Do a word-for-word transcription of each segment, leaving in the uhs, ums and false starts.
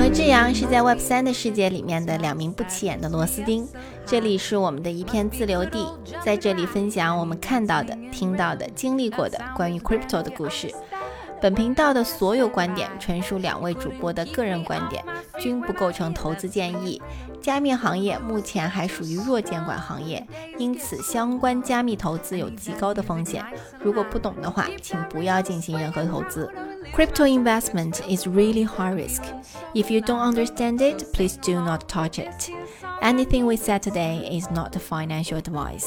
和志阳是在 Web 三 的世界里面的两名不起眼的螺丝钉，这里是我们的一片自留地，在这里分享我们看到的、听到的、经历过的关于 Crypto 的故事。本频道的所有观点纯属两位主播的个人观点，均不构成投资建议。加密行业目前还属于弱监管行业，因此相关加密投资有极高的风险。如果不懂的话，请不要进行任何投资。Crypto investment is really high risk. If you don't understand it, please do not touch it. Anything we said today is not financial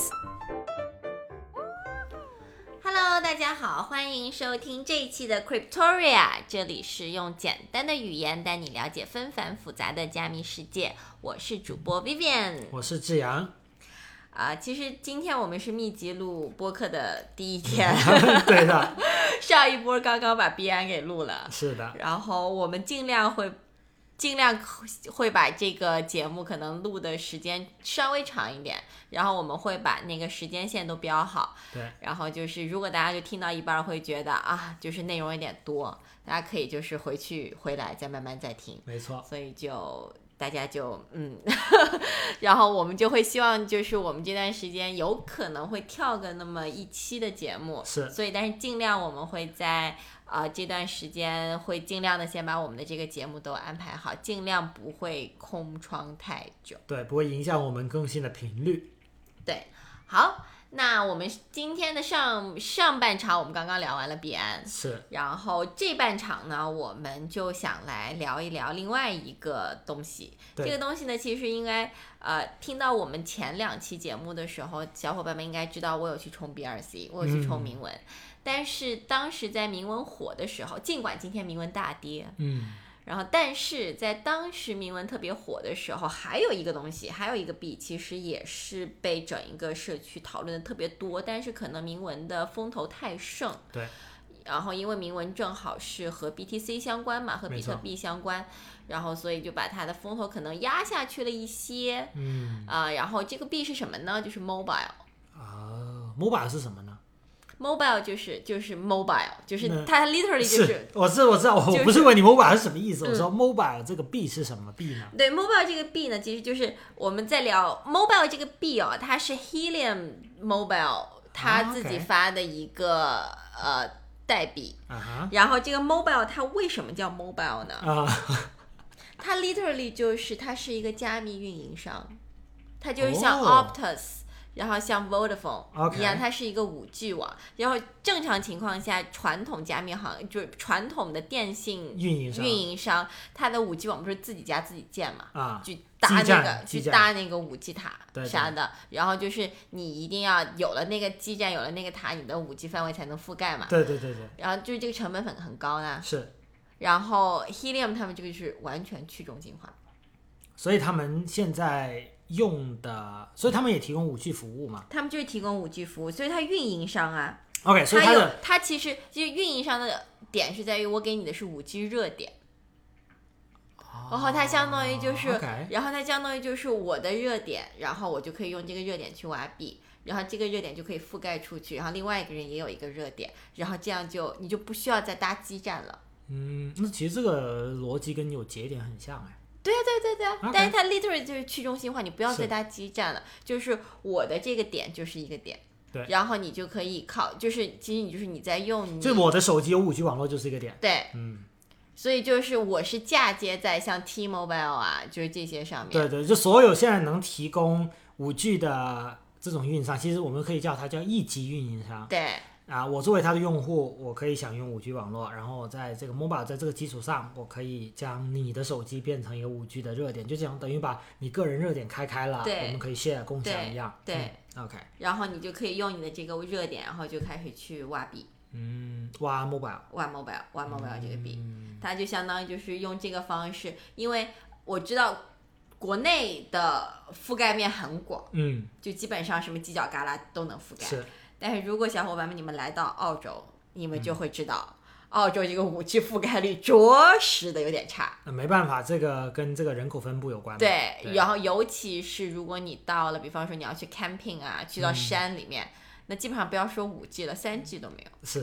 advice.Hello， 大家好，欢迎收听这一期的 Cryptoria， 这里是用简单的语言带你了解纷繁复杂的加密世界。我是主播 Vivian， 我是志阳。 啊，其实今天我们是密集录播客的第一天， 对的， 上一波刚刚把 B 安给录了， 是的。 然后我们尽量会。尽量会把这个节目可能录的时间稍微长一点，然后我们会把那个时间线都标好。 对。 然后就是如果大家就听到一半会觉得啊，就是内容有点多，大家可以就是回去回来再慢慢再听。 没错。 所以就大家就嗯，然后我们就会希望就是我们这段时间有可能会跳个那么一期的节目。 是。 所以但是尽量我们会在。呃，这段时间会尽量的先把我们的这个节目都安排好，尽量不会空窗太久。 对，不会影响我们更新的频率。 对，好，那我们今天的上上半场我们刚刚聊完了币安， 是， 然后这半场呢，我们就想来聊一聊另外一个东西。这个东西呢，其实应该呃，听到我们前两期节目的时候，小伙伴们应该知道我有去冲 B R C， 我有去冲铭文。嗯，但是当时在铭文火的时候，尽管今天铭文大跌， 嗯， 然后但是在当时铭文特别火的时候，还有一个东西，还有一个币，其实也是被整一个社区讨论的特别多，但是可能铭文的风头太盛， 对， 然后因为铭文正好是和 B T C 相关嘛，和比特币相关，然后所以就把它的风头可能压下去了一些， 嗯啊、呃，然后这个币是什么呢？就是 mobile 啊 ，mobile 是什么呢 ？Mobile 就是就是 mobile， 就是它 literally 就是， 是我是我知道，我不是问你 mobile 是什么意思，嗯，我说 mobile 这个币是什么币呢？ 对 ，mobile 这个币呢，其实就是我们在聊 mobile 这个币哦，它是 Helium Mobile 它自己发的一个、啊 okay. 呃代币， uh-huh. 然后这个 mobile 它为什么叫 mobile 呢？ uh-huh. 它 literally 就是它是一个加密运营商，它就是像 Optus、oh.然后像 Vodafone 一样， okay. 它是一个 五 G 网。然后正常情况下，传统加密行就是传统的电信运营商， 运营商它的 五 G 网不是自己家自己建嘛？ 啊， 去搭那个去搭那个 五 G 塔啥的。然后就是你一定要有了那个基站，有了那个塔，你的 五 G 范围才能覆盖嘛。 对对对对。 然后就是这个成本很很高呢。 是。 然后 Helium 他们这个是完全去中心化， 所以他们现在。用的，所以他们也提供 五 G 服务嘛？ 他们就是提供 五 G 服务，所以它运营商啊 ，OK， 所以它的它其实其实运营商的点是在于我给你的是 五 G 热点，哦、然后它相当于就是， okay. 然后它相当于就是我的热点，然后我就可以用这个热点去挖币，然后这个热点就可以覆盖出去，然后另外一个人也有一个热点，然后这样就你就不需要再搭基站了。 嗯，那其实这个逻辑跟有节点很像哎。 对啊对对对啊， okay. 但是它 literally 就是去中心化，你不要再搭基站了，就是我的这个点就是一个点， 对， 然后你就可以靠，就是其实你就是你在用你， 就我的手机有 五 G 网络就是一个点， 对， 嗯， 所以就是我是嫁接在像 T-Mobile 啊，就是这些上面， 对对，就所有现在能提供 五 G 的这种运营商，其实我们可以叫它叫一级运营商， 对。 啊，我作为它的用户，我可以享用 五 G 网络，然后在这个 mobile 在这个基础上，我可以将你的手机变成一个 五 G 的热点，就这样等于把你个人热点开开了，我们可以 share 共享一样， 对，对嗯、OK， 然后你就可以用你的这个热点，然后就开始去挖币， 嗯，挖 mobile， 挖 mobile， 挖 mobile 这个币、 嗯， 它就相当于就是用这个方式，因为我知道国内的覆盖面很广， 嗯， 就基本上什么犄角旮旯都能覆盖， 是。 但是如果小伙伴们你们来到澳洲，你们就会知道、嗯、澳洲这个 五 G 覆盖率着实的有点差、 呃、没办法，这个跟这个人口分布有关。 对, 对，然后尤其是如果你到了比方说你要去 camping 啊，去到山里面、嗯、那基本上不要说 五 G 了， 三 G 都没有， 是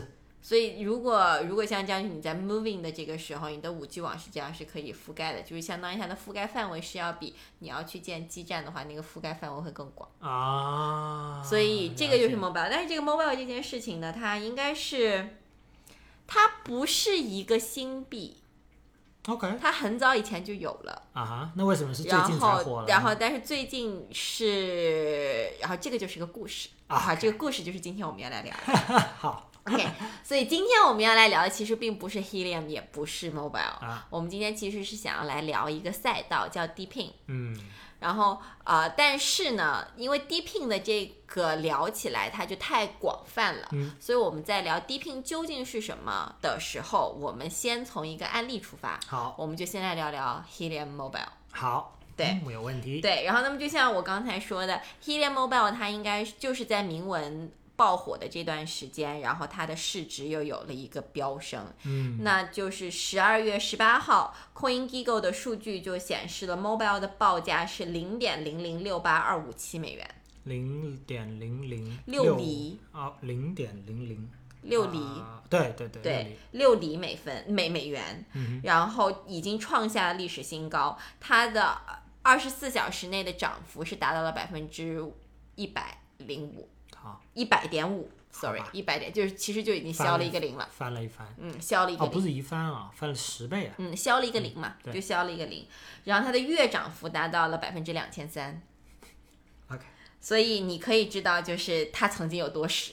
所以如果如果像这样，你在 moving 的这个时候，你的 五 G 网是这样是可以覆盖的，就是相当于它的覆盖范围是要比你要去建基站的话，那个覆盖范围会更广啊。 所以这个就是 mobile， 但是这个 mobile 这件事情呢，它应该是它不是一个新币。 OK， 它很早以前就有了啊哈，那为什么是最近才火了？ 然后，然后但是最近是，然后这个就是个故事啊， okay. 这个故事就是今天我们要来聊的。 好 ，OK， 所以今天我们要来聊的其实并不是 Helium， 也不是 Mobile，、啊、我们今天其实是想要来聊一个赛道叫 Deepin。 嗯。 然后呃，但是呢，因为 Deepin 的这个聊起来它就太广泛了、 嗯、 所以我们在聊 Deepin 究竟是什么的时候，我们先从一个案例出发。 好， 我们就先来聊聊 Helium Mobile。 好， 对， 没有问题。 对，然后那么就像我刚才说的 Helium Mobile 它应该就是在铭文爆火的这段时间，然后它的市值又有了一个飙升。 嗯， 那就是十二月十八号 CoinGecko 的数据就显示了 Mobile 的报价是零点零零六八二五七美元， 零点零零六厘啊，零点零零六厘、 啊，对对对对，六厘美分美美元、 嗯， 然后已经创下了历史新高，它的二十四小时内的涨幅是达到了百分之一百零五。一百点五 ，sorry， 一百点就是其实就已经消了一个零了， 翻了一番， 嗯，消了一个零， 哦，不是一番啊，翻了十倍啊， 嗯，消了一个零嘛， 嗯、 就消了一个零，然后它的月涨幅达到了百分之两千三 ，OK， 所以你可以知道就是它曾经有多屎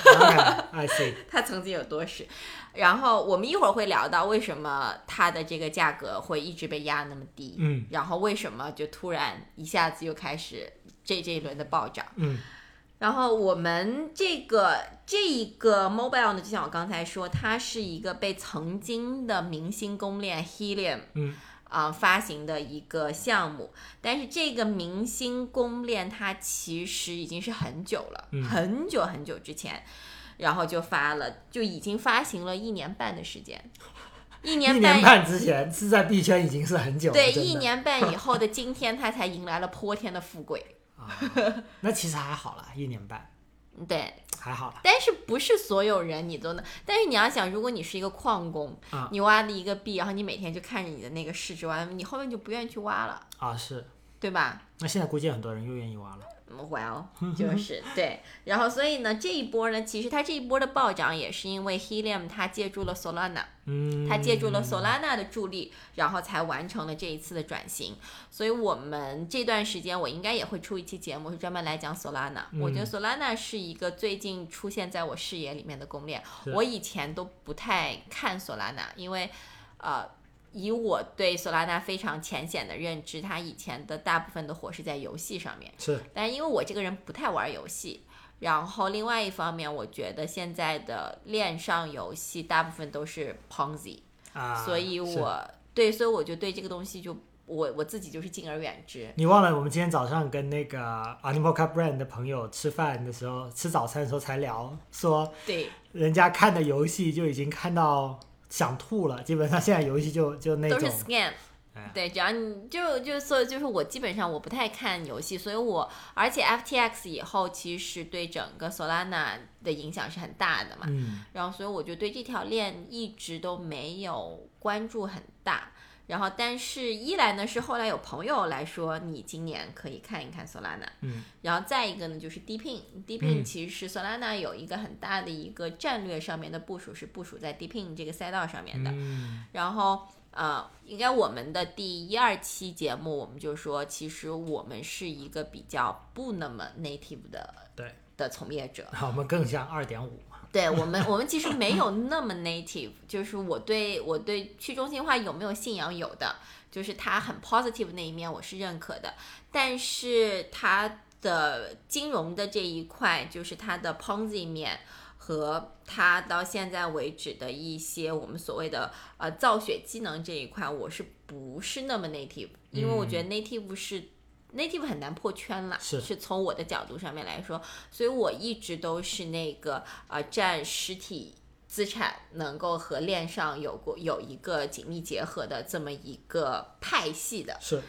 ，I see， 它曾经有多屎，然后我们一会儿会聊到为什么它的这个价格会一直被压那么低， 嗯， 然后为什么就突然一下子又开始这这一轮的暴涨， 嗯。 然后我们这个这一个 mobile 呢，就像我刚才说，它是一个被曾经的明星公链 Helium 嗯啊、呃、发行的一个项目，但是这个明星公链它其实已经是很久了， 嗯、 很久很久之前，然后就发了，就已经发行了一年半的时间。一年半, 一年半之前是在币圈已经是很久了， 对，一年半以后的今天，它才迎来了泼天的富贵。 啊、那其实还好啦，一年半， 对， 还好啦。 但是不是所有人你都能？但是你要想，如果你是一个矿工， 啊、 你挖了一个币，然后你每天就看着你的那个市值挖，你后面就不愿意去挖了啊，是， 对吧？ 那现在估计很多人又愿意挖了。 Well， 就是对，然后所以呢，这一波呢，其实它这一波的暴涨也是因为 Helium 它借助了 Solana， 嗯， 它借助了 Solana 的助力，然后才完成了这一次的转型。所以我们这段时间我应该也会出一期节目，是专门来讲 Solana、嗯。我觉得 Solana 是一个最近出现在我视野里面的公链，我以前都不太看 Solana， 因为呃。以我对 Solana 非常浅显的认知，它以前的大部分的火是在游戏上面， 是， 但因为我这个人不太玩游戏，然后另外一方面，我觉得现在的链上游戏大部分都是 Ponzi，、 啊、 所以我对，所以我就对这个东西就我我自己就是敬而远之。 你忘了我们今天早上跟那个 Animoca Brand 的朋友吃饭的时候，吃早餐的时候才聊，说对， 人家看的游戏就已经看到想吐了，基本上现在游戏就就那种都是 scam，、哎、对，只要你就就所以就是我基本上我不太看游戏，所以我而且 F T X 以后其实对整个 Solana 的影响是很大的嘛， 嗯， 然后所以我就对这条链一直都没有关注很大。然后，但是一来呢是后来有朋友来说，你今年可以看一看 Solana， 嗯， 然后再一个呢就是 Deepin，Deepin 其实是 Solana 有一个很大的一个战略上面的部署，是部署在 Deepin 这个赛道上面的。 嗯、 然后呃，应该我们的第一二期节目我们就说，其实我们是一个比较不那么 native 的对的从业者， 我们更像 二点五。 对我们，我们其实没有那么 native， 就是我对我对去中心化有没有信仰有的，就是它很 positive 那一面我是认可的，但是它的金融的这一块，就是它的 Ponzi 面和它到现在为止的一些我们所谓的呃造血机能这一块，我是不是那么 native？ 因为我觉得 native 是。native 很难破圈了， 是是从我的角度上面来说，所以我一直都是那个呃占实体资产能够和链上有过有一个紧密结合的这么一个派系的。 是。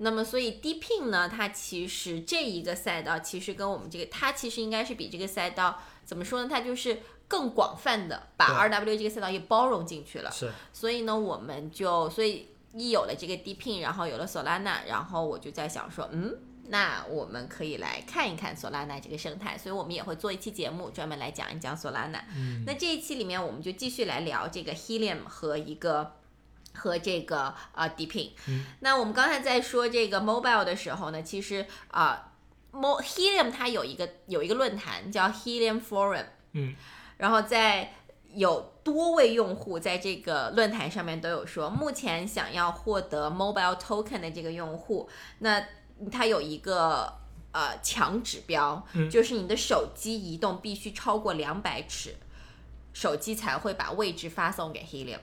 那么所以 Deepin 呢，它其实这一个赛道其实跟我们这个，它其实应该是比这个赛道怎么说呢？它就是更广泛的把 R W 这个赛道也包容进去了。 是， 所以呢，我们就所以一有了这个 Deepin， 然后有了 Solana， 然后我就在想说，嗯。那我们可以来看一看 Solana 这个生态，所以我们也会做一期节目专门来讲一讲 Solana。 嗯， 那这一期里面我们就继续来聊这个 Helium 和一个和这个呃 Deepin。 嗯， 那我们刚才在说这个 Mobile 的时候呢，其实啊、呃、Helium 它有一个有一个论坛叫 Helium Forum。 嗯， 然后在有多位用户在这个论坛上面都有说，目前想要获得 Mobile Token 的这个用户，那它有一个呃强指标、 嗯， 就是你的手机移动必须超过两百尺，手机才会把位置发送给 Helium。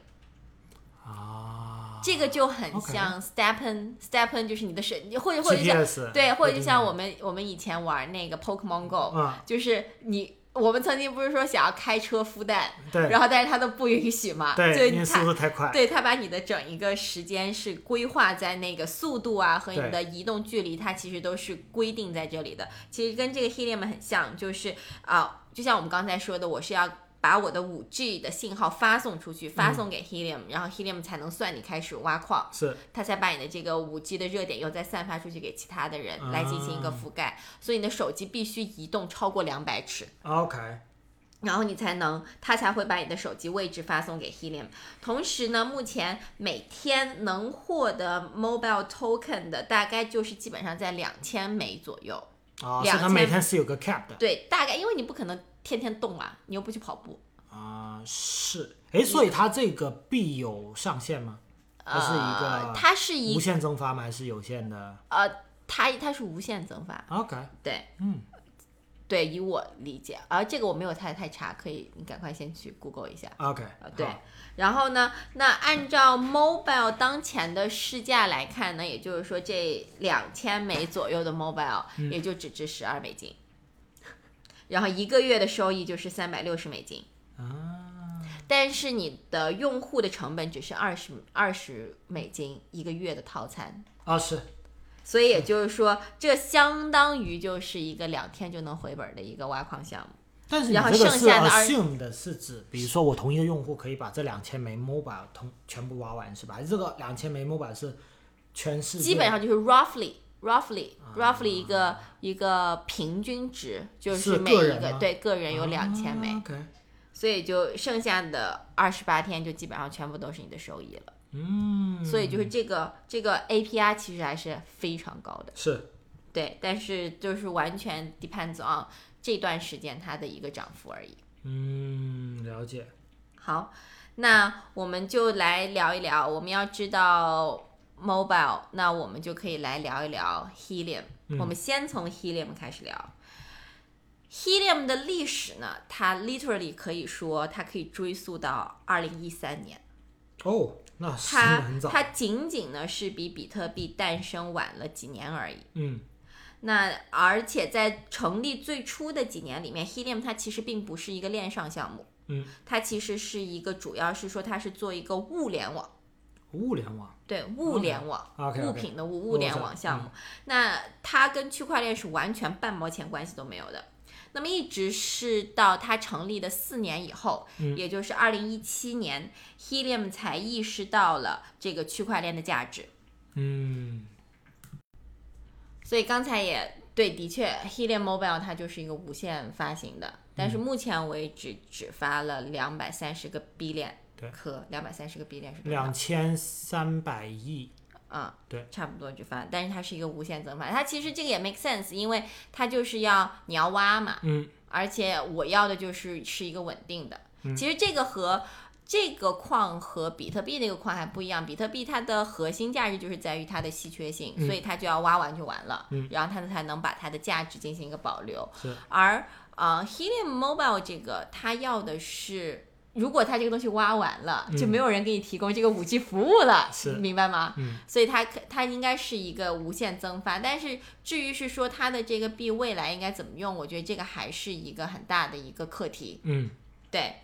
啊， 这个就很像 Stepen，Stepen、okay. 就是你的手，或者或者像对，或者就像我们我们以前玩那个 Pokemon Go，、 嗯、 就是你。我们曾经不是说想要开车孵蛋， 对， 然后但是它都不允许嘛， 对，因为速度太快， 对，它把你的整一个时间是规划在那个速度啊和你的移动距离，它其实都是规定在这里的。其实跟这个 Helium 很像，就是啊、呃，就像我们刚才说的，我是要把我的 五 G 的信号发送出去，发送给 Helium，、嗯、然后 Helium 才能算你开始挖矿， 是， 它才把你的这个 五 G 的热点又再散发出去给其他的人、 啊、 来进行一个覆盖，所以你的手机必须移动超过两百尺。 OK。 然后你才能，它才会把你的手机位置发送给 Helium。同时呢，目前每天能获得 Mobile Token 的大概就是基本上在两千枚左右。 哦，所以它每天是有个 cap 的。 对，大概因为你不可能天天动啊，你又不去跑步。 啊、呃，是。哎，所以它这个币有上限吗？还是一个？ 呃，它是一无限增发吗？还是有限的？ 呃，它它是无限增发。 OK。 对， 嗯。 对，以我理解，而、啊、这个我没有太太查，可以你赶快先去 Google 一下。 OK，、 呃、对。然后呢，那按照 Mobile 当前的市价来看呢，也就是说这两千枚左右的 Mobile、嗯、也就只值十二美金，然后一个月的收益就是三百六十美金。 啊。 但是你的用户的成本只是二十二十美金一个月的套餐。 啊，是。 所以也就是说，这相当于就是一个两天就能回本的一个挖矿项目。 但是你这个是 assume 的是指，比如说我同一个用户可以把这两千枚 mobile 同全部挖完，是吧？还是这个两千枚 mobile 是全世界？ 基本上就是 roughly roughly、啊、roughly 一个一个平均值，就是每一个对个人有两千枚、 啊 okay. 所以就剩下的二十八天就基本上全部都是你的收益了。 嗯， 所以就是这个这个 A P R 其实还是非常高的， 是， 对，但是就是完全 depends on 这段时间它的一个涨幅而已。 嗯，了解。 好，那我们就来聊一聊，我们要知道 mobile， 那我们就可以来聊一聊 Helium、嗯、我们先从 Helium 开始聊。Helium 的历史呢，它 literally 可以说它可以追溯到二零一三年。 哦，那是很早。 它它仅仅呢是比比特币诞生晚了几年而已。 嗯， 那而且在成立最初的几年里面 ，Helium 它其实并不是一个链上项目。 嗯， 它其实是一个，主要是说它是做一个物联网。 物联网。 对，物联网， okay. Okay, 物品的物，物联网项目。嗯、那它跟区块链是完全半毛钱关系都没有的。那么一直是到它成立的四年以后， 嗯、 也就是二零一七年 ，Helium 才意识到了这个区块链的价值。 嗯， 所以刚才也对，的确 ，Helium Mobile 它就是一个无限发行的，但是目前为止只发了两百三十个 billion 颗，两百三十个 billion 是多少？ 两千三百亿。 嗯， 对， 差不多就发，但是它是一个无限增发，它其实这个也 make sense， 因为它就是要你要挖嘛， 嗯， 而且我要的就是是一个稳定的。 嗯、 其实这个和这个矿和比特币那个矿还不一样，比特币它的核心价值就是在于它的稀缺性， 嗯、 所以它就要挖完就完了， 嗯、 然后它才能把它的价值进行一个保留。 是， 而呃 Helium Mobile 这个它要的是。如果它这个东西挖完了，就没有人给你提供这个 五 G 服务了， 嗯、 明白吗？ 嗯， 所以它它应该是一个无限增发，但是至于是说它的这个币未来应该怎么用，我觉得这个还是一个很大的一个课题。 嗯， 对。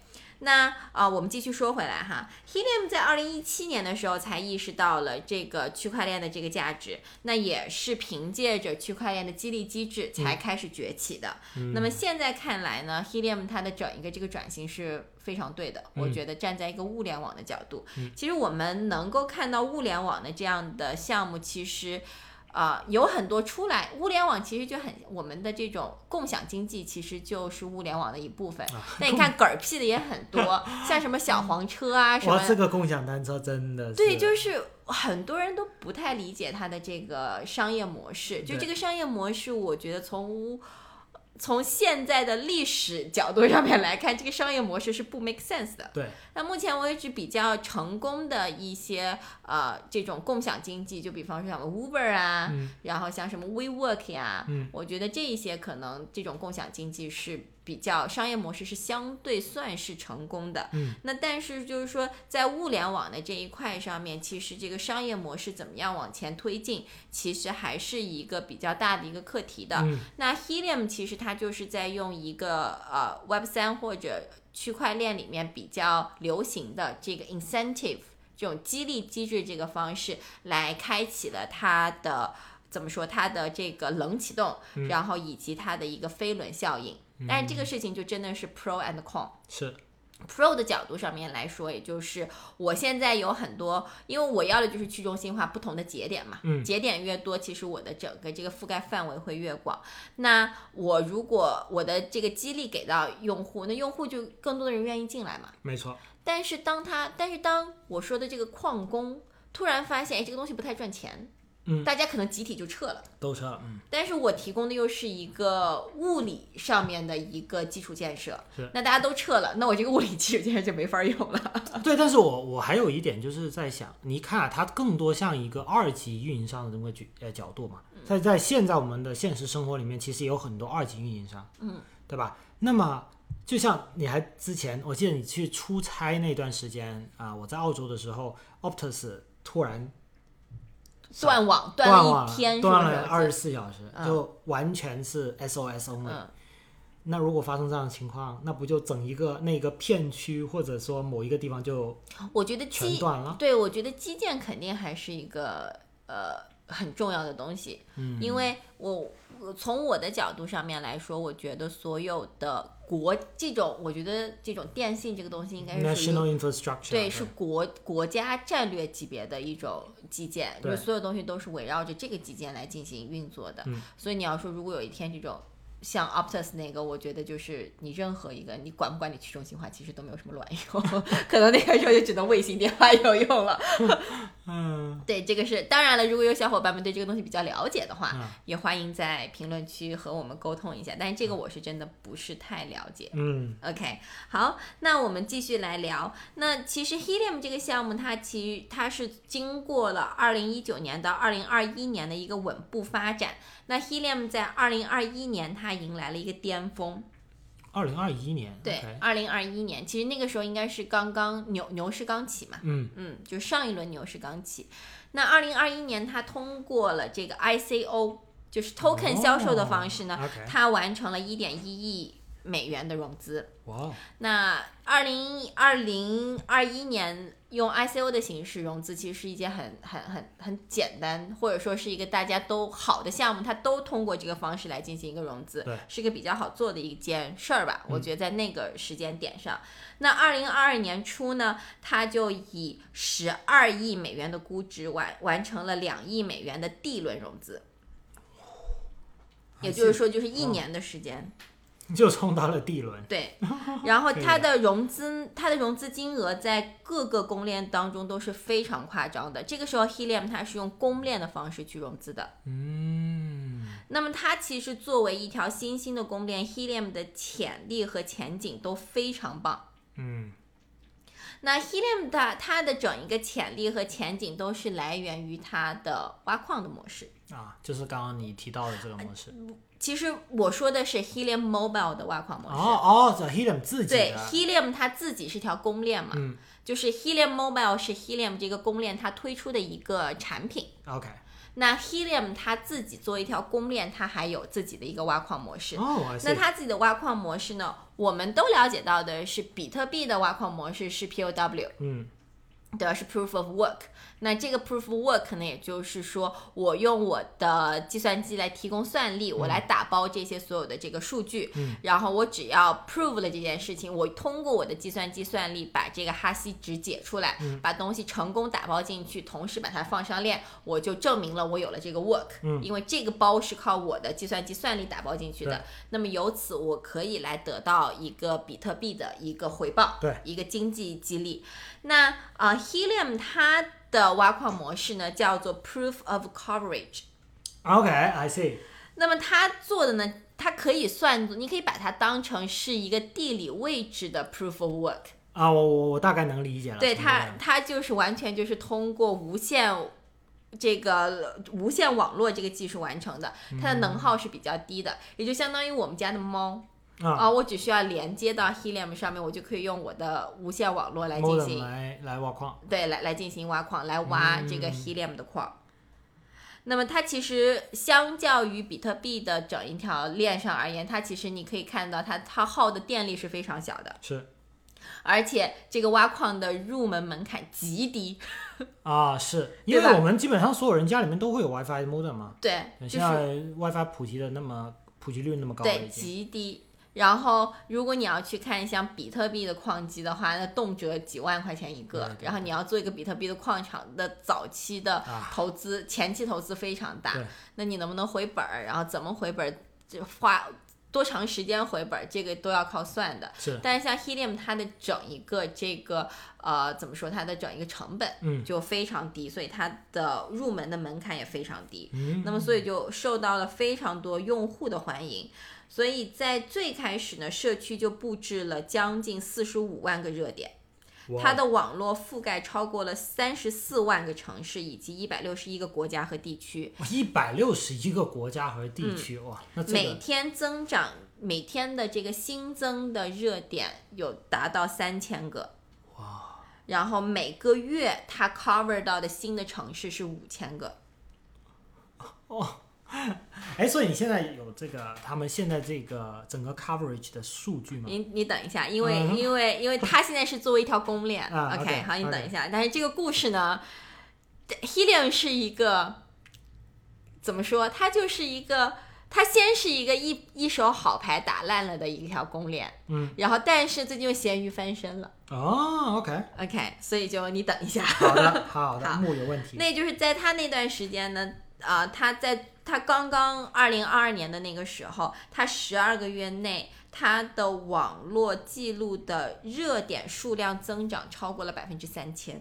那啊、呃，我们继续说回来哈 ，Helium 在二零一七年的时候才意识到了这个区块链的这个价值，那也是凭借着区块链的激励机制才开始崛起的。嗯、那么现在看来呢 ，Helium 它的整一个这个转型是非常对的。我觉得站在一个物联网的角度，嗯、其实我们能够看到物联网的这样的项目，其实。呃，有很多出来，物联网其实就很我们的这种共享经济，其实就是物联网的一部分。啊、但你看嗝屁的也很多，像什么小黄车啊什么。 哇，这个共享单车真的是。 对，就是很多人都不太理解它的这个商业模式。就这个商业模式，我觉得从从现在的历史角度上面来看，这个商业模式是不 make sense 的。 对。 那目前为止比较成功的一些呃这种共享经济，就比方说像 Uber 啊，嗯、然后像什么 WeWork 呀、嗯，我觉得这一些可能这种共享经济是比较商业模式是相对算是成功的。嗯，那但是就是说在物联网的这一块上面，其实这个商业模式怎么样往前推进，其实还是一个比较大的一个课题的。嗯、那 Helium 其实它就是在用一个呃 Web 三或者区块链里面比较流行的这个 incentive 这种激励机制这个方式来开启了它的怎么说它的这个冷启动、嗯、然后以及它的一个飞轮效应、嗯、但是这个事情就真的是 pro and con。 是 Pro 的角度上面来说，也就是我现在有很多，因为我要的就是去中心化不同的节点嘛、嗯、节点越多，其实我的整个这个覆盖范围会越广。那我如果我的这个激励给到用户，那用户就更多的人愿意进来嘛。 没错。 但是当他但是当我说的这个矿工突然发现哎，这个东西不太赚钱，嗯，大家可能集体就撤了， 都撤了，嗯。 但是我提供的又是一个物理上面的一个基础建设， 是， 那大家都撤了，那我这个物理基础建设就没法用了。 对，但是我我还有一点就是在想，你看啊，它更多像一个二级运营商的这么个呃角度嘛，在在现在我们的现实生活里面，其实也有很多二级运营商，嗯，对吧？那么就像你还之前，我记得你去出差那段时间啊、呃，我在澳洲的时候 ，Optus 突然。 断网断了一天， 断了二十四小时、嗯，就完全是 S O S only、嗯。那如果发生这样的情况，那不就整一个那个片区或者说某一个地方就我觉得全断了？ 对，我觉得基建肯定还是一个呃很重要的东西。嗯，因为我从我的角度上面来说，我觉得所有的国这种，我觉得这种电信这个东西应该是属于 national infrastructure， 对，是国国家战略级别的一种基建，就是所有东西都是围绕着这个基建来进行运作的。嗯、所以你要说，如果有一天这种像 Optus 那个，我觉得就是你任何一个你管不管你去中心化，其实都没有什么卵用，可能那个时候就只能卫星电话有用了。嗯，对，这个是当然了。如果有小伙伴们对这个东西比较了解的话，嗯、也欢迎在评论区和我们沟通一下。但是这个我是真的不是太了解。嗯 ，OK， 好，那我们继续来聊。那其实 Helium 这个项目，它其实它是经过了二零一九年到二零二一年的一个稳步发展。那 Helium 在二零二一年它迎来了一个巅峰。 二零二一年， 对，二零二一年，其实那个时候应该是刚刚牛牛市刚起嘛，嗯嗯，就上一轮牛市刚起。那二零二一年，它通过了这个 I C O， 就是 token 销售的方式呢，哦 okay、它完成了一点一亿美元的融资。哇！那二零二零二一年用 I C O 的形式融资，其实是一件很很很很简单，或者说是一个大家都好的项目，它都通过这个方式来进行一个融资，是一个比较好做的一件事儿吧。我觉得在那个时间点上，嗯、那二零二二年初呢，它就以十二亿美元的估值完完成了两亿美元的 D 轮融资，也就是说，就是一年的时间。 就冲到了 D 轮， 对，然后它的融资，它的融资金额在各个公链当中都是非常夸张的。这个时候 Helium 它是用公链的方式去融资的，嗯，那么它其实作为一条新兴的公链 ，Helium 的潜力和前景都非常棒，嗯。那 Helium 的它的整一个潜力和前景都是来源于它的挖矿的模式啊，就是刚刚你提到的这个模式。 其实我说的是 Helium Mobile 的挖矿模式。 哦哦，这 Helium 自己的。 对 ，Helium 它自己是条公链嘛，嗯，就是 Helium Mobile 是 Helium 这个公链它推出的一个产品。 OK。 那 Helium 它自己做一条公链，它还有自己的一个挖矿模式。 哦， 那它自己的挖矿模式呢，我们都了解到的是比特币的挖矿模式是 P O W， 嗯， 对，是 Proof of Work。那这个 Proof of Work 呢，也就是说我用我的计算机来提供算力， 嗯、 我来打包这些所有的这个数据， 嗯， 然后我只要 prove 了这件事情，我通过我的计算机算力把这个哈希值解出来， 嗯、 把东西成功打包进去，同时把它放上链，我就证明了我有了这个 work， 嗯， 因为这个包是靠我的计算机算力打包进去的，那么由此我可以来得到一个比特币的一个回报， 对， 一个经济激励。那啊、呃、Helium 它的挖矿模式呢叫做 Proof of Coverage。OK, I see。 那么它做的呢，它可以算作，你可以把它当成是一个地理位置的 Proof of Work。 啊，我我我大概能理解了。 对它，它就是完全就是通过无线这个无线网络这个技术完成的，它的能耗是比较低的，嗯、也就相当于我们家的猫。啊、呃，我只需要连接到 Helium 上面，我就可以用我的无线网络来进行来来挖矿， 对，来来进行挖矿，来挖这个 Helium 的矿。嗯、那么它其实相较于比特币的整一条链上而言，它其实你可以看到它它耗的电力是非常小的， 是， 而且这个挖矿的入门门槛极低。 啊，是因为我们基本上所有人家里面都会有 WiFi modem 嘛， 对， 现在 WiFi 普及的那么普及率那么高， 对，极低。然后如果你要去看像比特币的矿机的话，那动辄几万块钱一个， 对对对， 然后你要做一个比特币的矿场的早期的投资、啊、前期投资非常大，那你能不能回本，然后怎么回本，就花多长时间回本，这个都要靠算的。 是， 但是像 Helium 它的整一个这个呃怎么说，它的整一个成本就非常低，嗯、所以它的入门的门槛也非常低， 嗯、 那么所以就受到了非常多用户的欢迎。所以在最开始呢，社区就布置了将近四十五万个热点，它的网络覆盖超过了三十四万个城市以及一百六十一个国家和地区。 一百六十一个国家和地区，嗯、哇，那、这个、 每天增长，每天的这个新增的热点有达到三千个， 哇！ 然后每个月它 cover 到的新的城市是五千个， 哦。哎，所以你现在有这个他们现在这个整个 coverage 的数据吗？ 你你等一下，因为、嗯、因为因为它现在是作为一条公链、 啊、 ，OK， 好，你等一下。 okay. 但是这个故事呢 ，Helium 是一个怎么说？它就是一个，它先是一个一一手好牌打烂了的一条公链， 嗯， 然后但是最近又咸鱼翻身了。 哦 ，OK OK， 所以就你等一下。 好的，好的，木有问题。 那就是在他那段时间呢，啊、呃，他在。他刚刚二零二二年的那个时候，他十二个月内，他的网络记录的热点数量增长超过了百分之三千。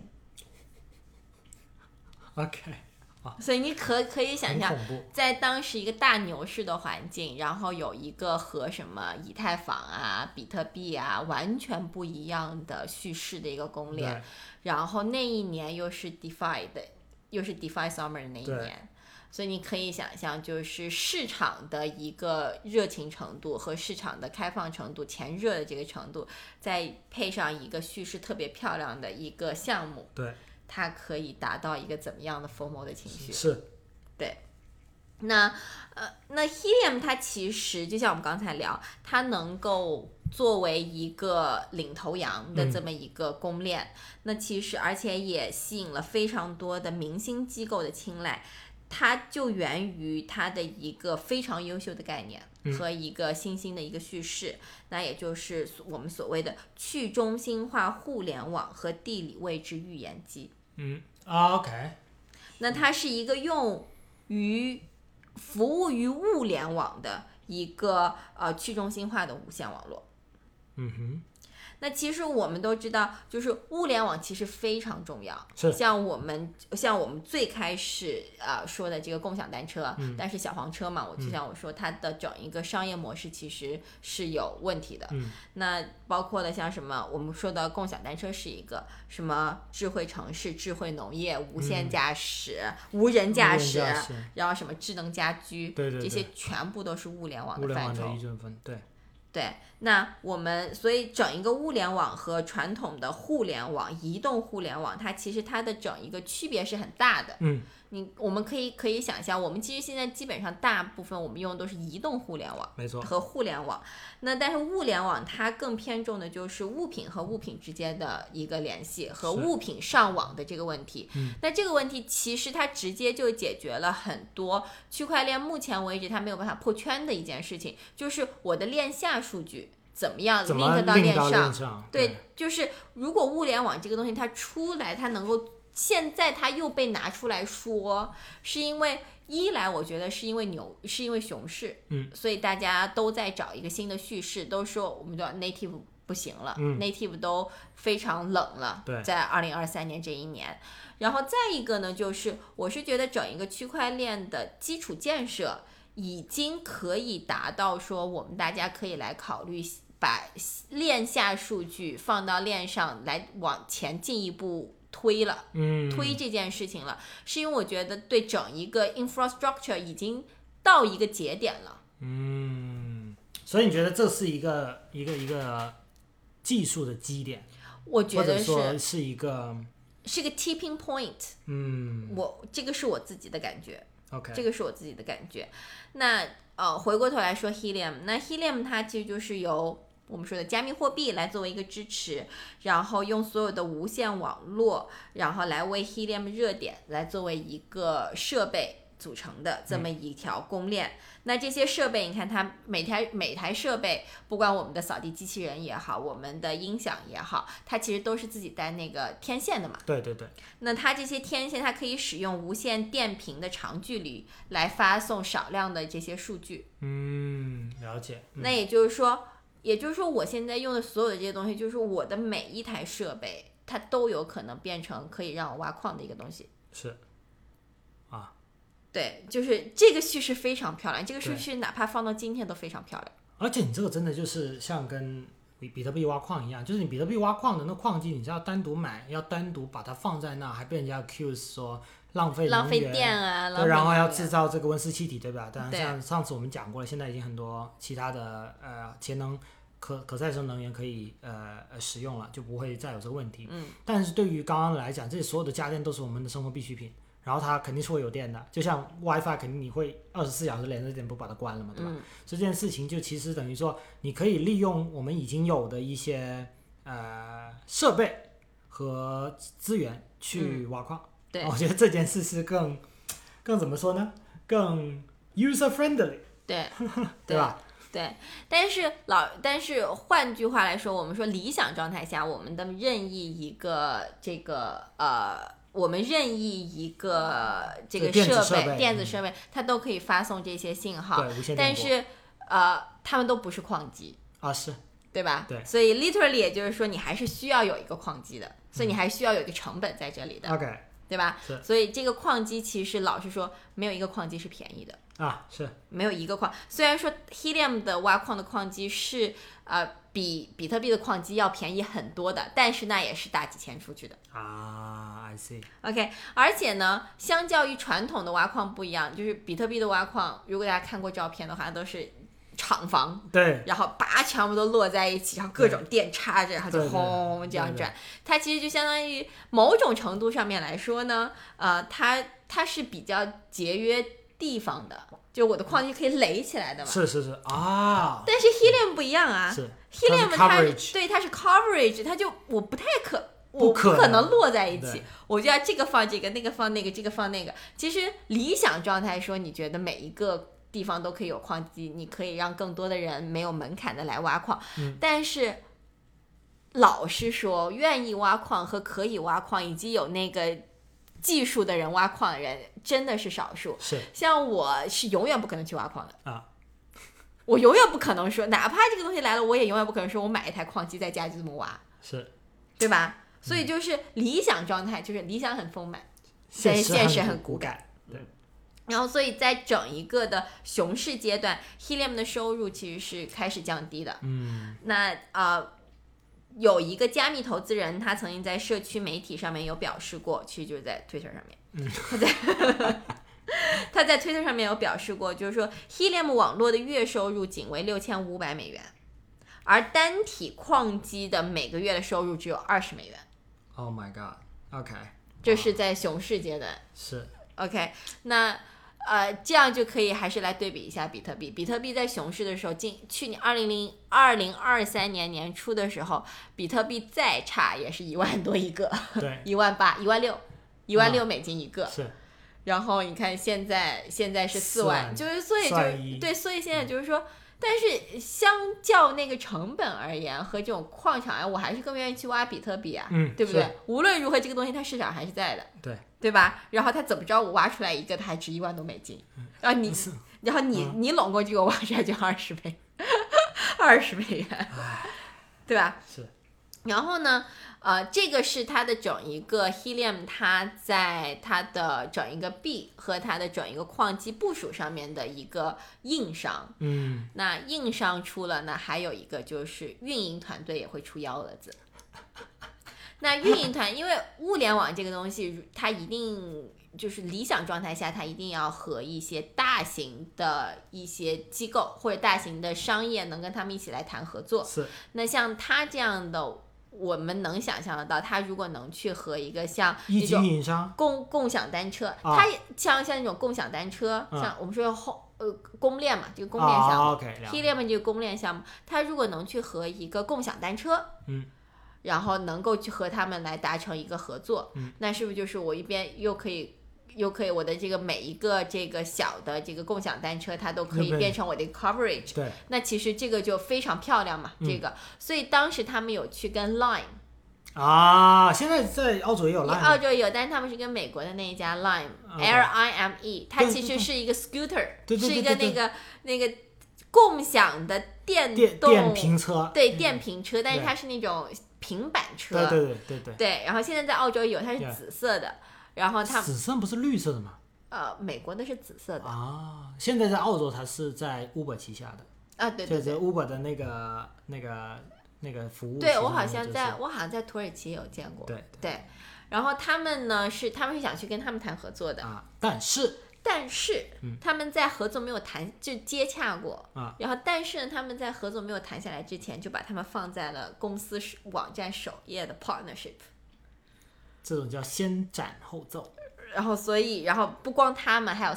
OK， 啊， 所以你可可以想象，在当时一个大牛市的环境，然后有一个和什么以太坊啊、比特币啊完全不一样的叙事的一个公链，然后那一年又是 DeFi 的，又是 DeFi Summer 的那一年。所以你可以想象，就是市场的一个热情程度和市场的开放程度、前热的这个程度，再配上一个叙事特别漂亮的一个项目， 对， 它可以达到一个怎么样的 FOMO 的情绪？ 是， 对。那呃，那 Helium 它其实就像我们刚才聊，它能够作为一个领头羊的这么一个公链，嗯、那其实而且也吸引了非常多的明星机构的青睐。它就源于它的一个非常优秀的概念和一个新兴的一个叙事，嗯、那也就是我们所谓的去中心化互联网和地理位置预言机。 嗯啊 ，OK。 那它是一个用于服务于物联网的一个呃去中心化的无线网络。 嗯哼。 那其实我们都知道，就是物联网其实非常重要。 是像我们像我们最开始呃说的这个共享单车， 嗯、 但是小黄车嘛，我就像我说，它的整一个商业模式其实是有问题的。 嗯、 那包括了像什么我们说的共享单车是一个，什么智慧城市、智慧农业、无线驾驶、嗯、无人驾驶，然后什么智能家居， 对对对， 这些全部都是物联网的范畴。 物联网的一部分，对。 对，那我们所以整一个物联网和传统的互联网、移动互联网，它其实它的整一个区别是很大的。 嗯， 你我们可以可以想象，我们其实现在基本上大部分我们用的都是移动互联网， 没错， 和互联网。那但是物联网它更偏重的就是物品和物品之间的一个联系和物品上网的这个问题。 嗯， 那这个问题其实它直接就解决了很多区块链目前为止它没有办法破圈的一件事情，就是我的链下数据怎么样 link 到链上， 链上对，对，就是如果物联网这个东西它出来，它能够现在它又被拿出来说，是因为一来我觉得是因为牛是因为熊市， 嗯， 所以大家都在找一个新的叙事，都说我们叫 native 不行了， 嗯 native 都非常冷了， 对， 在二零二三年这一年。然后再一个呢，就是我是觉得整一个区块链的基础建设已经可以达到说我们大家可以来考虑把链下数据放到链上来往前进一步推了， 嗯， 推这件事情了，是因为我觉得对整一个 infrastructure 已经到一个节点了。 嗯，所以你觉得这是一个一个一个技术的基点？ 我觉得是， 或者说是一个是一个 tipping point。 嗯， 我这个是我自己的感觉。 OK， 这个是我自己的感觉。那呃，回过头来说 Helium， 那 Helium 它其实就是由我们说的加密货币来作为一个支持，然后用所有的无线网络，然后来为 Helium 热点来作为一个设备组成的这么一条公链。嗯，那这些设备你看它每台每台设备，不管我们的扫地机器人也好，我们的音响也好，它其实都是自己带那个天线的嘛。 对对对。 那它这些天线它可以使用无线电频的长距离来发送少量的这些数据。 嗯，了解。 嗯，那也就是说也就是说我现在用的所有的这些东西，就是我的每一台设备它都有可能变成可以让我挖矿的一个东西。 是啊， 对，就是这个叙事非常漂亮，这个叙事哪怕放到今天都非常漂亮。 而且你这个真的就是像跟比特币挖矿一样，就是你比特币挖矿的那矿机，你是要单独买，要单独把它放在那，还被人家 accuse 说浪费能源、 浪费电啊， 对，然后要制造这个温室气体，对吧？当然像对上次我们讲过了，现在已经很多其他的呃节能可可再生能源可以呃使用了，就不会再有这个问题。 嗯， 但是对于刚刚来讲，这所有的家电都是我们的生活必需品。然后它肯定是会有电的，就像 WiFi 肯定你会二十四小时连着电，不把它关了嘛，对吧？ 嗯， 这件事情就其实等于说，你可以利用我们已经有的一些呃设备和资源去挖矿。 嗯，对， 我觉得这件事是更更怎么说呢？更 user friendly。 对， 对吧？ 对，但是老，但是换句话来说，我们说理想状态下，我们的任意一个这个呃。我们任意一个这个设备、电子设备，它都可以发送这些信号。 对，无线电波。 但是，呃，它们都不是矿机啊，是， 对吧？ 对。 所以 literally 也就是说，你还是需要有一个矿机的，所以你还需要有一个成本在这里的。 OK， 对吧？ 是。 所以这个矿机其实老实说，没有一个矿机是便宜的啊，是。 没有一个矿，虽然说 Helium 的挖矿的矿机是呃比比特币的矿机要便宜很多的，但是那也是大几千出去的啊。I see. OK， 而且呢，相较于传统的挖矿不一样，就是比特币的挖矿，如果大家看过照片的话，都是厂房， 对， 然后拔全部都摞在一起，然后各种电插着，然后就轰这样转。它其实就相当于某种程度上面来说呢，呃，它它是比较节约地方的，就我的矿机可以垒起来的嘛。 是是是啊。 但是 Helium 不一样啊， 是 Helium 它, 它对它是 coverage， 它就我不太可。我不可能摞在一起，我就要这个放这个，那个放那个，这个放那个。其实理想状态说，你觉得每一个地方都可以有矿机，你可以让更多的人没有门槛的来挖矿。 嗯， 但是老实说，愿意挖矿和可以挖矿以及有那个技术的人挖矿的人真的是少数。 是， 像我是永远不可能去挖矿的啊。 我永远不可能说，哪怕这个东西来了，我也永远不可能说我买一台矿机在家就这么挖， 是， 对吧？所以就是理想状态，就是理想很丰满，但是现实很骨感。 对。 然后，所以在整一个的熊市阶段 ，Helium 的收入其实是开始降低的。 嗯。 那呃，有一个加密投资人，他曾经在社区媒体上面有表示过，其实就是在 Twitter 上面， 嗯， 他在他在 Twitter 上面有表示过，就是说 Helium 网络的月收入仅为六千五百美元，而单体矿机的每个月的收入只有二十美元。 Oh my god! OK， 这是在熊市阶段。 是。 OK， 那呃这样就可以还是来对比一下比特币。比特币在熊市的时候，近去年二零零二零二三年年初的时候，比特币再差也是一万多一个， 对， 一万八、一万六、一万六美金一个。 嗯、是。 然后你看现在现在是四万，就是所以就对，所以现在就是说。嗯，但是相较那个成本而言，和这种矿场啊，我还是更愿意去挖比特币啊， 嗯， 对不对？无论如何，这个东西它市场还是在的， 对， 对吧？然后它怎么着，我挖出来一个，它还值一万多美金，然后你，然后你、嗯、你拢过去，我挖出来就二十倍，二十美元，对吧？ 是。 然后呢？呃，这个是它的整一个 Helium， 它在它的整一个币和它的整一个矿机部署上面的一个硬伤。 嗯， 那硬伤出了呢，还有一个就是运营团队也会出幺蛾子。那运营团，因为物联网这个东西，它一定就是理想状态下，它一定要和一些大型的一些机构或者大型的商业能跟他们一起来谈合作。 是。 那像它这样的。我们能想象得到，他如果能去和一个像一级运营商共共享单车， 啊、 它像像那种共享单车， 嗯、 像我们说后呃公链嘛，这个公链项目、 啊、okay, Helium 这个公链项目，它如果能去和一个共享单车， 嗯， 然后能够去和他们来达成一个合作， 嗯， 那是不是就是我一边又可以。又可以，我的这个每一个这个小的这个共享单车，它都可以变成我的 coverage。 对， 那其实这个就非常漂亮嘛，嗯、这个。所以当时他们有去跟 Lime 啊，现在在澳洲也有 Lime， 澳洲也有，但是他们是跟美国的那一家 Lime，L I M E， 它其实是一个 scooter， 是一个那个那个共享的电动电瓶车， 对，电瓶车，但是它是那种平板车， 对对对对对。 对，然后现在在澳洲有，它是紫色的。然后它紫色不是绿色的吗？ 呃，美国的是紫色的啊。现在在澳洲，它是在 Uber 旗下的啊，对对对 ，Uber 的那个那个那个服务。 对，我好像在，我好像在土耳其有见过。 对对, 对。然后他们呢是，他们是想去跟他们谈合作的啊，但是但是、 嗯、 他们在合作没有谈就接洽过啊， 然后但是呢，他们在合作没有谈下来之前，就把他们放在了公司网站首页的 partnership。 这种叫先斩后奏。 然后，所以，然后不光他们，还有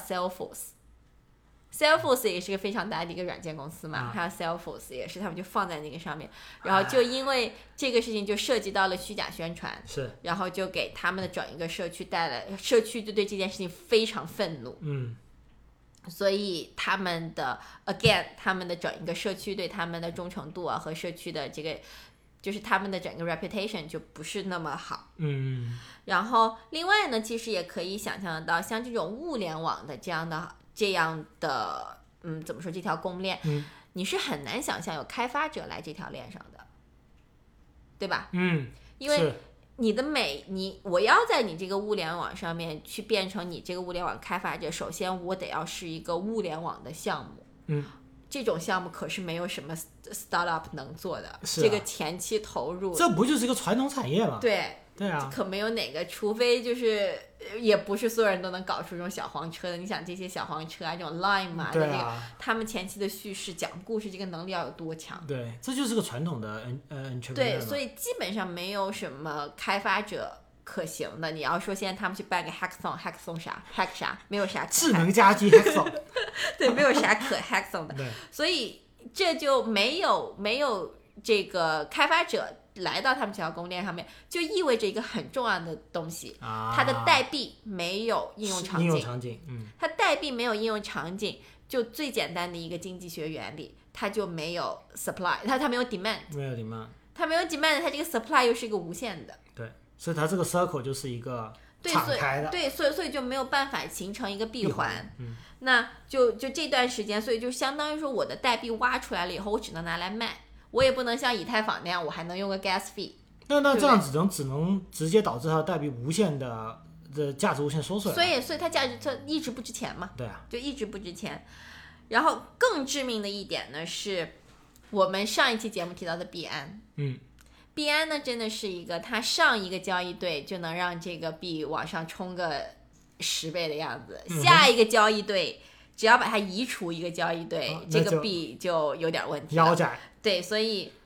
Salesforce，Salesforce 也是个非常大的一个软件公司嘛，啊、还有 Salesforce 也是，他们就放在那个上面。然后就因为这个事情，就涉及到了虚假宣传， 是， 然后就给他们的整一个社区带来，社区就对这件事情非常愤怒。 嗯， 所以他们的 again， 他们的整一个社区对他们的忠诚度啊，和社区的这个。就是他们的整个 reputation 就不是那么好， 嗯， 然后另外呢，其实也可以想象得到，像这种物联网的这样的这样的，嗯，怎么说这条公链， 嗯， 你是很难想象有开发者来这条链上的，对吧？ 嗯， 因为你的每你我要在你这个物联网上面去变成你这个物联网开发者，首先我得要是一个物联网的项目， 嗯。 这种项目可是没有什么 startup 能做的， 啊、 这个前期投入， 这不就是一个传统产业吗？ 对对啊， 可没有哪个，除非就是也不是所有人都能搞出这种小黄车的。你想这些小黄车啊，这种 Lime 啊， 对啊， 这个他们前期的叙事、讲故事这个能力要有多强？ 对，这就是个传统的呃 entrepreneur。 对，所以基本上没有什么开发者可行的。你要说现在他们去办个 hackathon，hackathon 啥 hack 啥，没有啥智能家居 hackathon， 对，没有啥可 hackathon 的。 对， 所以这就没有没有这个开发者来到他们这条公链上面，就意味着一个很重要的东西， 啊、 它的代币没有应用场景。 应用场景，嗯， 它代币没有应用场景，就最简单的一个经济学原理，它就没有 supply， 它它没有 demand， 没有 demand， 它没有 demand， 它这个 supply 又是一个无限的。 对，所以它这个 circle 就是一个敞开的， 对，所以所以就没有办法形成一个闭环。 嗯， 那就就这段时间，所以就相当于说，我的代币挖出来了以后，我只能拿来卖，我也不能像以太坊那样，我还能用个 gas fee。 那那这样只能只能直接导致它的代币无限的的价值无限缩水。 所以所以它价值它一直不值钱嘛。 对啊， 就一直不值钱。然后更致命的一点呢，是我们上一期节目提到的币安。 嗯。 币安呢，真的是一个，它上一个交易对就能让这个币往上冲个十倍的样子， 嗯、 下一个交易对只要把它移除一个交易对， 哦、 这个币就有点问题腰斩。 对，所以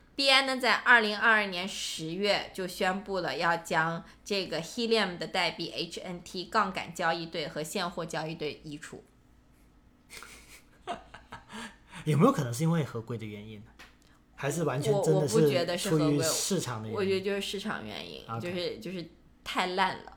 B I 呢在二零二二年十月就宣布了要将这个 Helium 的代币 H N T 杠杆交易对和现货交易对移除。 有没有可能是因为合规的原因呢？还是完全真的是出于市场的原因？ 我觉得就是市场原因， okay. 就是就是太烂了。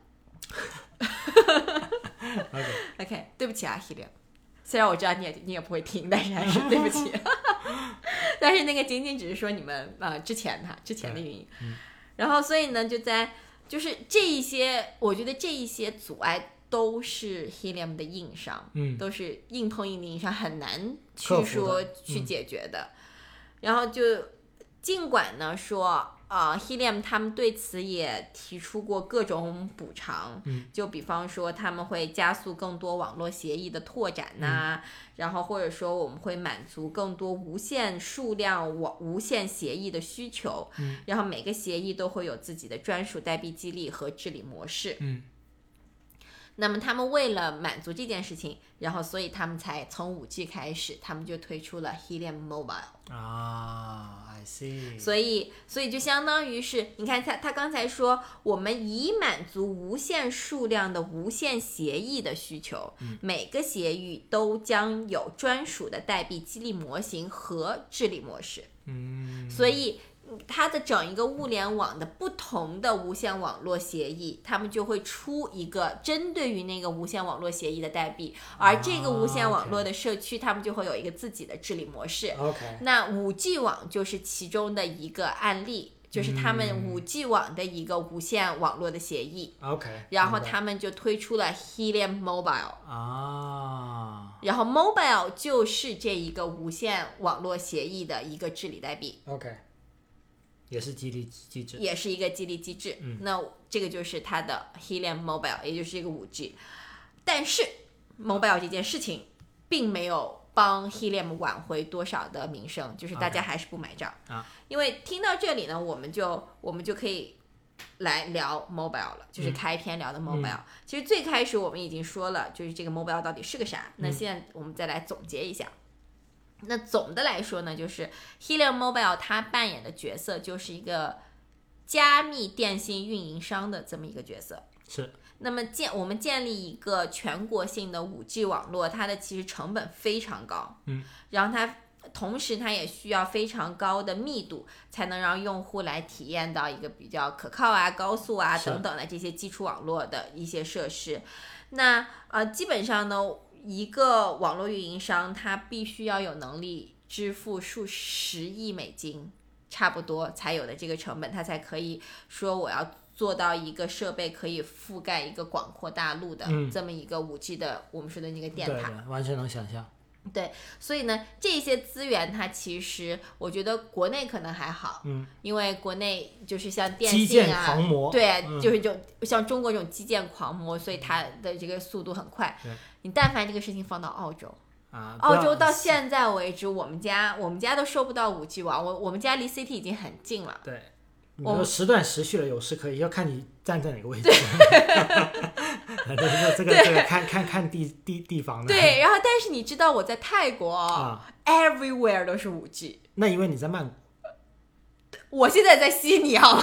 okay. OK， 对不起啊 Helium， 虽然我知道你也你也不会听，但是还是对不起。但是那个仅仅只是说你们呃之前的之前的原因、 嗯， 然后所以呢就在就是这一些，我觉得这一些阻碍都是 Helium 的硬伤， 嗯， 都是硬碰硬的硬伤，很难去说去解决的。嗯、然后就尽管呢说。呃 Helium 他们对此也提出过各种补偿、 嗯、 就比方说他们会加速更多网络协议的拓展呐、啊嗯，然后或者说我们会满足更多无限数量网无限协议的需求、 嗯、 然后每个协议都会有自己的专属代币激励和治理模式。 嗯， 那么他们为了满足这件事情，然后所以他们才从 五 G 开始，他们就推出了 Helium Mobile 啊 I see。 所以所以就相当于是你看他他刚才说我们以满足无限数量的无限协议的需求、 嗯、 每个协议都将有专属的代币激励模型和治理模式。 嗯， 所以它的整一个物联网的不同的无线网络协议，他们就会出一个针对于那个无线网络协议的代币，而这个无线网络的社区，他们就会有一个自己的治理模式。 Okay. 那 五 G 网就是其中的一个案例，就是他们 五 G 网的一个无线网络的协议。 OK， 然后他们就推出了 Helium Mobile 啊， 然后 Mobile 就是这一个无线网络协议的一个治理代币。 OK，也是激励机制， 也是一个激励机制、 嗯、 那这个就是它的 Helium Mobile， 也就是一个 五 G。 但是 Mobile 这件事情并没有帮 Helium 挽回多少的名声，就是大家还是不买账、 okay. 啊、 因为听到这里呢，我们就我们就可以来聊 Mobile 了，就是开篇聊的 Mobile、嗯、其实最开始我们已经说了，就是这个 Mobile 到底是个啥、嗯、那现在我们再来总结一下。那总的来说呢，就是 Helium Mobile 它扮演的角色就是一个加密电信运营商的这么一个角色。 是。 那么建我们建立一个全国性的 五 G 网络，它的其实成本非常高， 嗯， 然后它同时它也需要非常高的密度，才能让用户来体验到一个比较可靠啊、高速啊等等的这些基础网络的一些设施。那呃，基本上呢，一个网络运营商它必须要有能力支付数十亿美金差不多才有的这个成本，它才可以说我要做到一个设备可以覆盖一个广阔大陆的这么一个 五 G 的、嗯、我们说的那个电塔。 对对，完全能想象。 对，所以呢，这些资源它其实我觉得国内可能还好， 嗯， 因为国内就是像电信啊， 基建狂魔， 对、 嗯， 就是就像中国这种基建狂魔，所以它的这个速度很快。你但凡这个事情放到澳洲， 啊， 澳洲到现在为止，我们家我们家都收不到 五 G 网，我我们家离 C T 已经很近了。 对。你说时断时续了，有时可以，要看你站在哪个位置。这个这个这个看看看地地地方的。 对，然后但是你知道我在泰国、 啊、 everywhere 都是 五 G。 那因为你在曼谷。 我现在在悉尼，好吗？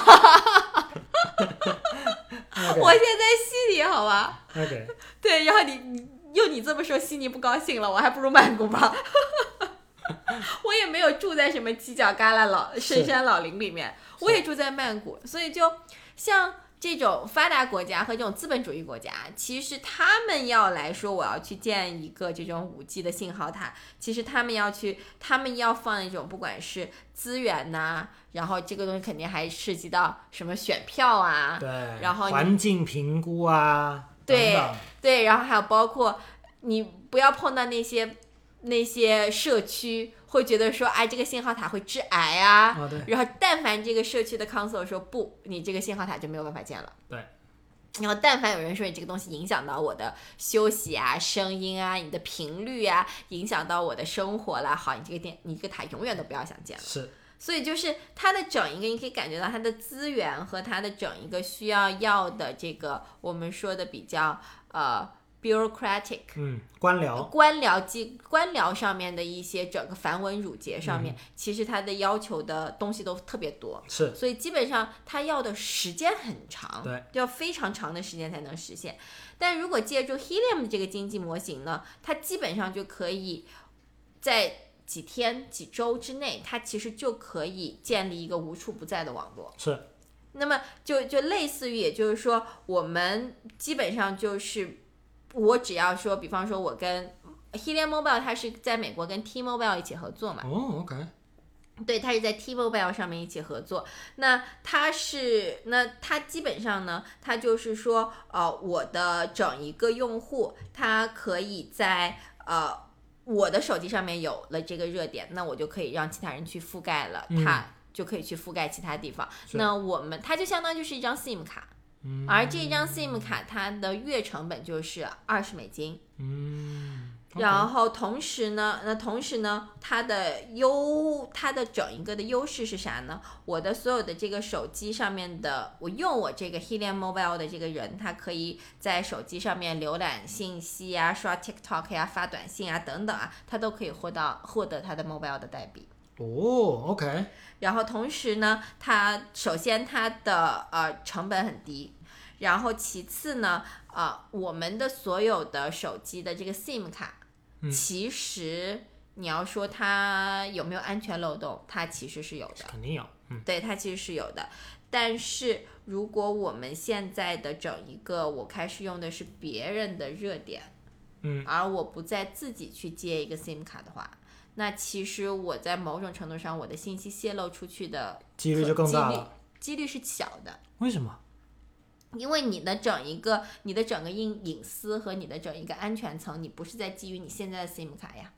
okay. 我现在在悉尼，好吧 ？OK。 对，然后你你用你这么说，悉尼不高兴了，我还不如曼谷吧。我也没有住在什么犄角旮旯老深山老林里面，我也住在曼谷，所以就像这种发达国家和这种资本主义国家，其实他们要来说我要去建一个这种 五 G 的信号塔，其实他们要去他们要放一种不管是资源呐、啊，然后这个东西肯定还涉及到什么选票啊， 对， 然后环境评估啊， 对等等对，然后还有包括你不要碰到那些那些社区会觉得说，哎，这个信号塔会致癌啊， 哦、对， 然后但凡这个社区的 council 说不，你这个信号塔就没有办法建了。 对， 然后但凡有人说你这个东西影响到我的休息啊、声音啊、你的频率啊，影响到我的生活啦，好，你这个电你这个塔永远都不要想建了。 是。 所以就是它的整一个，你可以感觉到它的资源和它的整一个需要要的这个我们说的比较呃 bureaucratic， 嗯，官僚， 官僚机官僚上面的一些整个繁文缛节上面，嗯、其实它的要求的东西都特别多， 是， 所以基本上它要的时间很长， 对， 要非常长的时间才能实现。但如果借助 Helium 的这个经济模型呢，它基本上就可以在几天、几周之内，它其实就可以建立一个无处不在的网络， 是。 那么就就类似于，也就是说，我们基本上就是。我只要说，比方说，我跟 Helium Mobile， 它是在美国跟 T-Mobile 一起合作嘛？ 哦、oh, ，OK， 对，它是在 T-Mobile 上面一起合作。那它是，那它基本上呢，它就是说，呃，我的整一个用户，它可以在呃我的手机上面有了这个热点，那我就可以让其他人去覆盖了， 嗯、 它就可以去覆盖其他地方。那我们它就相当于就是一张 SIM 卡。 嗯、 而这张 SIM 卡它的月成本就是二十美金， 嗯， okay. 然后同时呢，那同时呢，它的优，它的整一个的优势是啥呢？我的所有的这个手机上面的，我用我这个 Helium Mobile 的这个人，他可以在手机上面浏览信息啊、刷 TikTok 呀、发短信啊等等啊，他都可以获到获得他的 Mobile 的代币。 哦、oh, ，OK。 然后同时呢，它首先它的呃成本很低，然后其次呢，呃，我们的所有的手机的这个 SIM 卡， 嗯、 其实你要说它有没有安全漏洞，它其实是有的， 肯定有，嗯， 对，它其实是有的。但是如果我们现在的整一个，我开始用的是别人的热点， 嗯， 而我不再自己去接一个 SIM 卡的话。那其实我在某种程度上，我的信息泄露出去的几率就更大了， 几率是小的。 为什么？ 因为你的整一个，你的整个隐隐私和你的整一个安全层，你不是在基于你现在的 SIM 卡呀。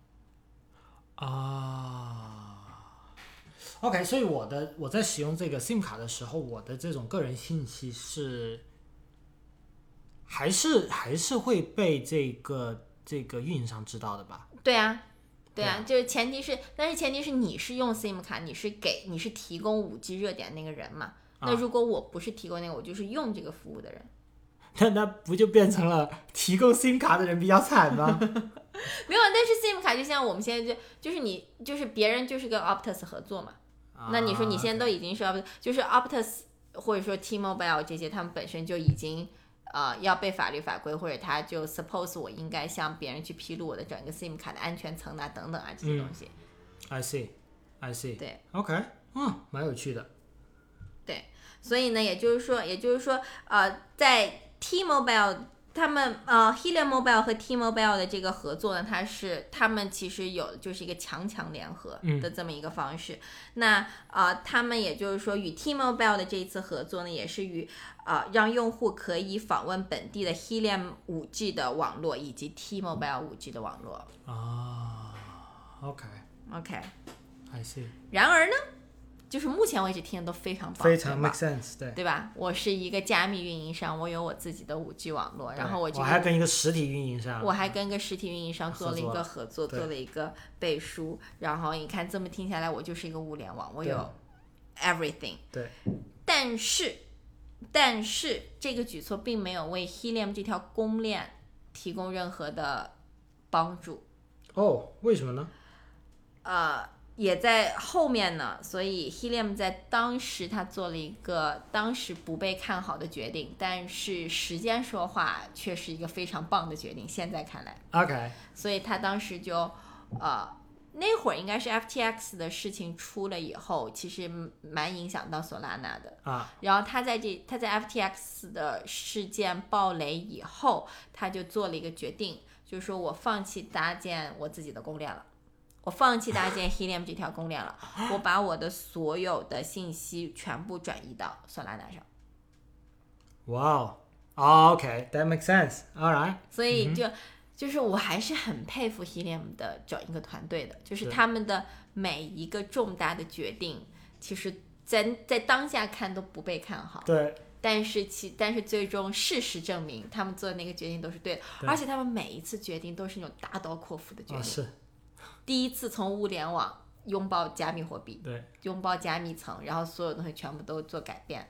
啊 ，OK， 所以我的我在使用这个 SIM 卡的时候，我的这种个人信息是还是还是会被这个这个运营商知道的吧？ 对啊。对啊，就是前提是，但是前提是你是用 SIM 卡，你是给你是提供 五 G 热点那个人嘛？啊、那如果我不是提供那个，我就是用这个服务的人， 那那不就变成了提供 SIM 卡的人比较惨吗？ 没有，但是 SIM 卡就像我们现在就就是你就是别人就是跟 Optus 合作嘛，啊、那你说你现在都已经是 Optus， 就是 Optus 或者说 T-Mobile 这些，他们本身就已经。呃，要被法律法规，或者他就 suppose 我应该向别人去披露我的整个 SIM 卡的安全层啊，等等啊这些东西。 嗯、I see, I see. 对 ，OK， 嗯，蛮有趣的。 对，所以呢，也就是说，也就是说，呃，在 T-Mobile 他们呃 Helium Mobile 和 T-Mobile 的这个合作呢，它是他们其实有就是一个强强联合的这么一个方式。嗯、那呃，他们也就是说与 T-Mobile 的这一次合作呢，也是与呃让用户可以访问本地的 Helium 五 G 的网络以及 T-Mobile 五 G 的网络。 啊 ，OK OK，I see。 然而呢？就是目前为止听的都非常棒， 非常 make sense， 对对吧？我是一个加密运营商，我有我自己的 五 G 网络，然后我、这个、 我还跟一个实体运营商， 我还跟个实体运营商做了一个合作，做了一个背书。然后你看这么听下来，我就是一个物联网，我有 everything。 对。 但是，但是这个举措并没有为 Helium 这条公链提供任何的帮助。 哦，为什么呢？ 呃。也在后面呢，所以 Helium 在当时他做了一个当时不被看好的决定，但是时间说话却是一个非常棒的决定。现在看来 ，OK， 所以他当时就呃那会儿应该是 F T X 的事情出了以后，其实蛮影响到索拉纳的啊。 然后他在这他在 F T X 的事件爆雷以后，他就做了一个决定，就是说我放弃搭建我自己的公链了。我放弃搭建 Helium 这条公链了，我把我的所有的信息全部转移到索拉纳上。 哇哦 ，OK， that makes sense， all right。 所以就、嗯、就是我还是很佩服 Helium 的整一个团队的，就是他们的每一个重大的决定，其实在在当下看都不被看好。 对。 但是其但是最终事实证明，他们做的那个决定都是对的， 对而且他们每一次决定都是那种大刀阔斧的决定。 哦、是。 第一次从物联网拥抱加密货币， 对， 拥抱加密层，然后所有东西全部都做改变，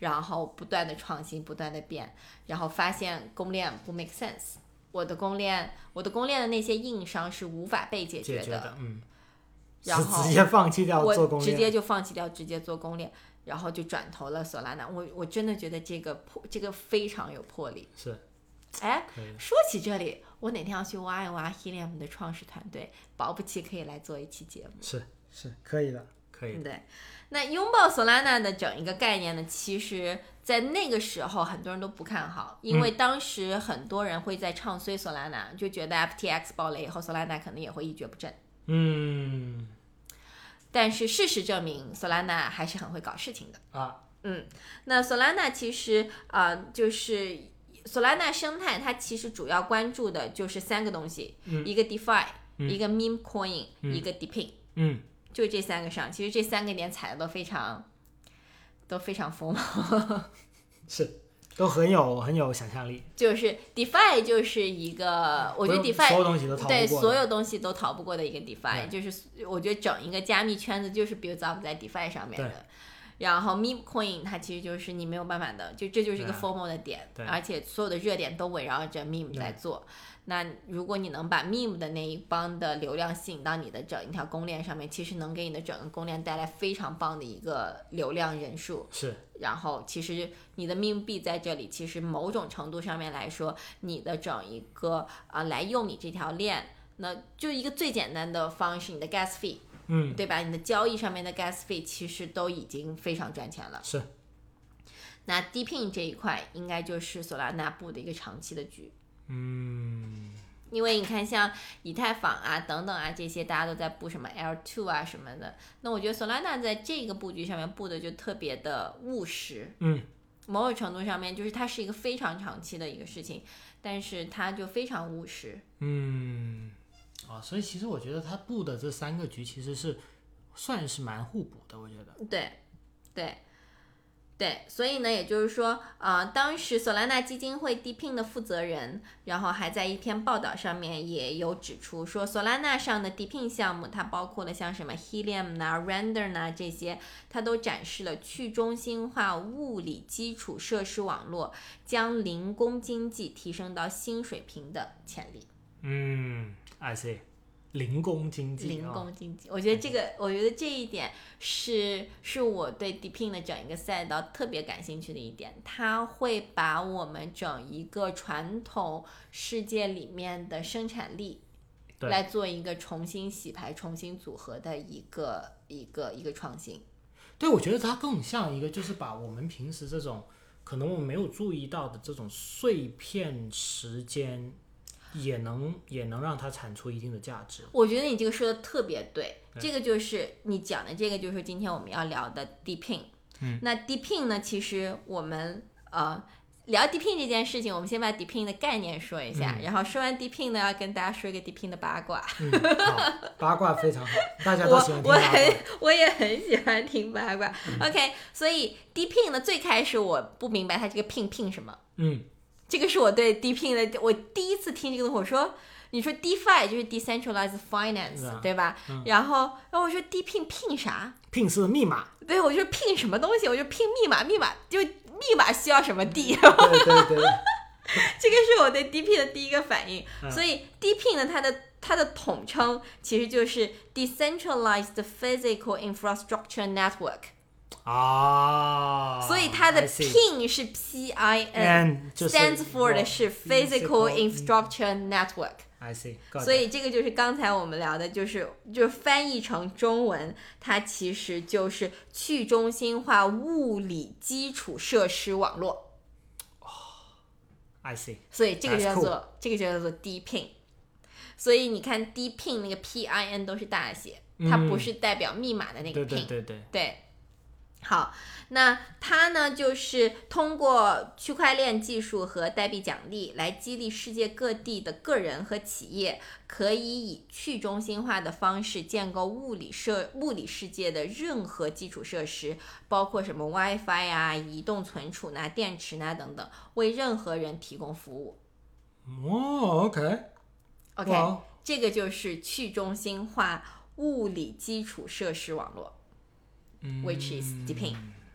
然后不断的创新，不断的变，然后发现供链不 make sense， 我的供链我的供链的那些硬伤是无法被解决的， 解决的嗯， 然后是直接放弃掉做供链， 我直接就放弃掉直接做供链，然后就转投了索拉纳。我我真的觉得这个魄这个非常有魄力。 是， 哎，说起这里，我哪天要去挖一挖 Helium 的创始团队，保不齐可以来做一期节目。 是是可以的，可以的。 对，那拥抱索拉纳的整一个概念呢，其实在那个时候很多人都不看好，因为当时很多人会在唱衰索拉纳，就觉得 F T X 爆雷以后，索拉纳可能也会一蹶不振。 嗯， 但是事实证明，索拉纳还是很会搞事情的啊。 嗯，那索拉纳其实啊、呃，就是索拉纳生态，它其实主要关注的就是三个东西， 嗯、 一个 DeFi，、 嗯、 一个 Meme Coin，、嗯、一个 DePIN。 嗯， 就这三个上，其实这三个点踩的都非常，都非常疯了。 是。都很有很有想象力， 就是 DeFi 就是一个，我觉得 DeFi 所有东西都逃不过， 对所有东西都逃不过的一个 DeFi， 就是我觉得整一个加密圈子就是 build up 在 DeFi 上面的。然后 Meme Coin 它其实就是你没有办法的，就这就是一个 FOMO 的点，而且所有的热点都围绕着 Meme 在做。那如果你能把 Meme 的那一帮的流量吸引到你的整一条公链上面，其实能给你的整个公链带来非常棒的一个流量人数。 是。 然后其实你的 Meme 币在这里，其实某种程度上面来说，你的整一个啊、呃、来用你这条链，那就一个最简单的方式，你的 gas fee。 嗯， 对吧？你的交易上面的 gas fee 其实都已经非常赚钱了。 是。 那 DePIN 这一块应该就是索拉纳布的一个长期的局。 嗯。 因为你看，像以太坊啊等等啊这些，大家都在布什么 L 二 啊什么的。那我觉得索拉纳在这个布局上面布的就特别的务实。 嗯。 某种程度上面，就是它是一个非常长期的一个事情，但是它就非常务实。 嗯。啊，所以其实我觉得他布的这三个局其实是算是蛮互补的，我觉得。 对，对，对，所以呢，也就是说，啊、呃，当时索拉纳基金会 DePIN 的负责人，然后还在一篇报道上面也有指出说，索拉纳上的 DePIN 项目，它包括了像什么 Helium 呐、Render 呐这些，它都展示了去中心化物理基础设施网络将零工经济提升到新水平的潜力。 嗯。I see， 零工经济， 零工经济，哦、我觉得这个，我觉得这一点是是我对 DePIN 的整一个赛道特别感兴趣的一点，它会把我们整一个传统世界里面的生产力来做一个重新洗牌、重新组合的一个一个一个创新。 对，我觉得它更像一个，就是把我们平时这种可能我们没有注意到的这种碎片时间。也能也能让它产出一定的价值。 我觉得你这个说的特别对，这个就是你讲的这个就是今天我们要聊的 DePIN。 嗯， 那 DePIN 呢，其实我们呃聊 DePIN 这件事情，我们先把 DePIN 的概念说一下，嗯、然后说完 DePIN 呢，要跟大家说一个 DePIN 的八卦。 嗯，好，八卦非常好，大家都喜欢听八卦。 我我很我也很喜欢听八卦。嗯、OK， 所以 DePIN 呢，最开始我不明白它这个 pin pin 什么。 嗯。 这个是我对 DePIN 的，我第一次听这个东西，我说，你说 DeFi 就是 Decentralized Finance，、啊、对吧？ 嗯、 然后，然后我说 DePIN pin 啥 ？pin 是密码。 对，我就 pin 什么东西？我就 pin 密码，密码就密码需要什么 D？ 对对对。 这个是我对 DePIN 的第一个反应。 嗯、 所以 DePIN 呢，它的它的统称其实就是 Decentralized Physical Infrastructure Network。 啊， 所以它的 P 是 P I N，stands for 的是 Physical Infrastructure Network。I see， 所以这个就是刚才我们聊的，就是就是翻译成中文，它其实就是去中心化物理基础设施网络。 哦、oh, ，I see。 所以这个就叫做这个就叫做 DePIN。所以你看 DePIN 那个 P I N 都是大写，它不是代表密码的那个 Pin。 对对对对。 对。好，那它呢，就是通过区块链技术和代币奖励来激励世界各地的个人和企业，可以以去中心化的方式建构物理设物理世界的任何基础设施，包括什么 WiFi 啊、移动存储啊、电池啊等等，为任何人提供服务。 哦 ，OK，OK，、 okay. okay, 这个就是去中心化物理基础设施网络。Which is DePIN，OK，、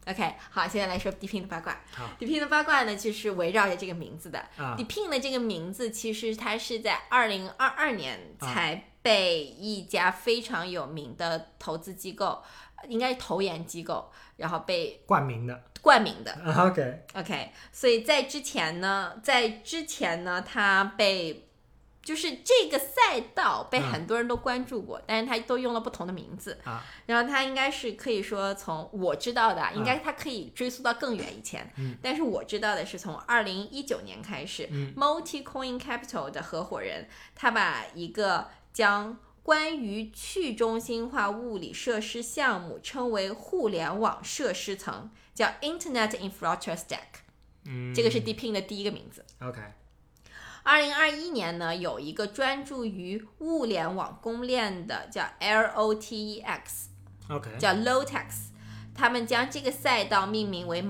OK， 好，现在来说 Deepin 的八卦。Deepin 的八卦呢，就是围绕着这个名字的。 啊、 Deepin 的这个名字，其实它是在二零二二年才被一家非常有名的投资机构，啊、应该是投研机构，然后被冠名的。 冠名的。 啊、OK OK， 所以在之前呢，在之前呢，它被。就是这个赛道被很多人都关注过，嗯、但是他都用了不同的名字啊。 然后他应该是可以说从我知道的，应该他可以追溯到更远以前。 嗯、 但是我知道的是从二零一九年开始、 嗯、 ，Multicoin Capital 的合伙人他把一个将关于去中心化物理设施项目称为互联网设施层，叫 Internet Infrastructure Stack。 嗯， 这个是 Deepin 的第一个名字。 OK。 二零二一年呢，有一个专注于物联网公链的叫 L O T E X，OK， 叫 Lotex， 他们将这个赛道命名为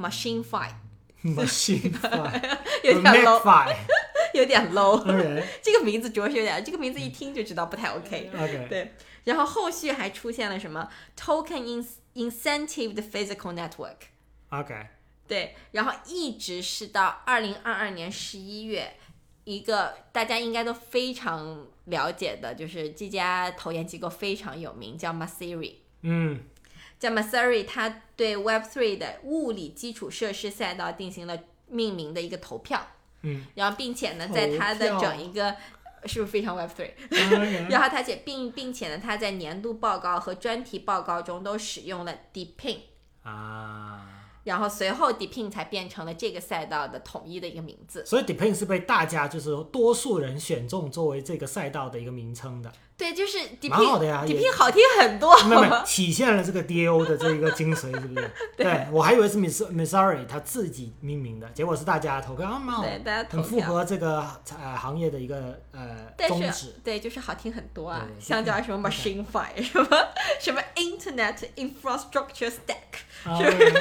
MachineFi。MachineFi 有点 low， 有点 low。这个名字主要是有点，这个名字一听就知道不太 OK。OK， 对。然后后续还出现了什么 Token Incentive 的 Physical Network。OK。对，然后一直是到二零二二年十一月。一个大家应该都非常了解的，就是这家投研机构非常有名，叫 Messari。 嗯， 叫 Messari， 它对 Web 三 的物理基础设施赛道进行了命名的一个投票。 嗯， 然后并且呢，在它的整一个是不是非常 Web 三？ 然后它且并并且呢，它在年度报告和专题报告中都使用了 Deepin 啊。 然后随后 Deepin 才变成了这个赛道的统一的一个名字。 所以 Deepin 是被大家就是多数人选中作为这个赛道的一个名称的。 对，就是 Deepin， 蛮好的呀 Deepin 好听很多。 没有没有，体现了这个 D A O 的这一个精髓，是不是？对, 对，我还以为是 Messari 他自己命名的，结果是大家投票，啊，蛮好， 对，大家投票， 很符合这个呃行业的一个呃宗旨。 对，就是好听很多啊，相较什么 MachineFi， 什么什么 Internet Infrastructure Stack， 是不是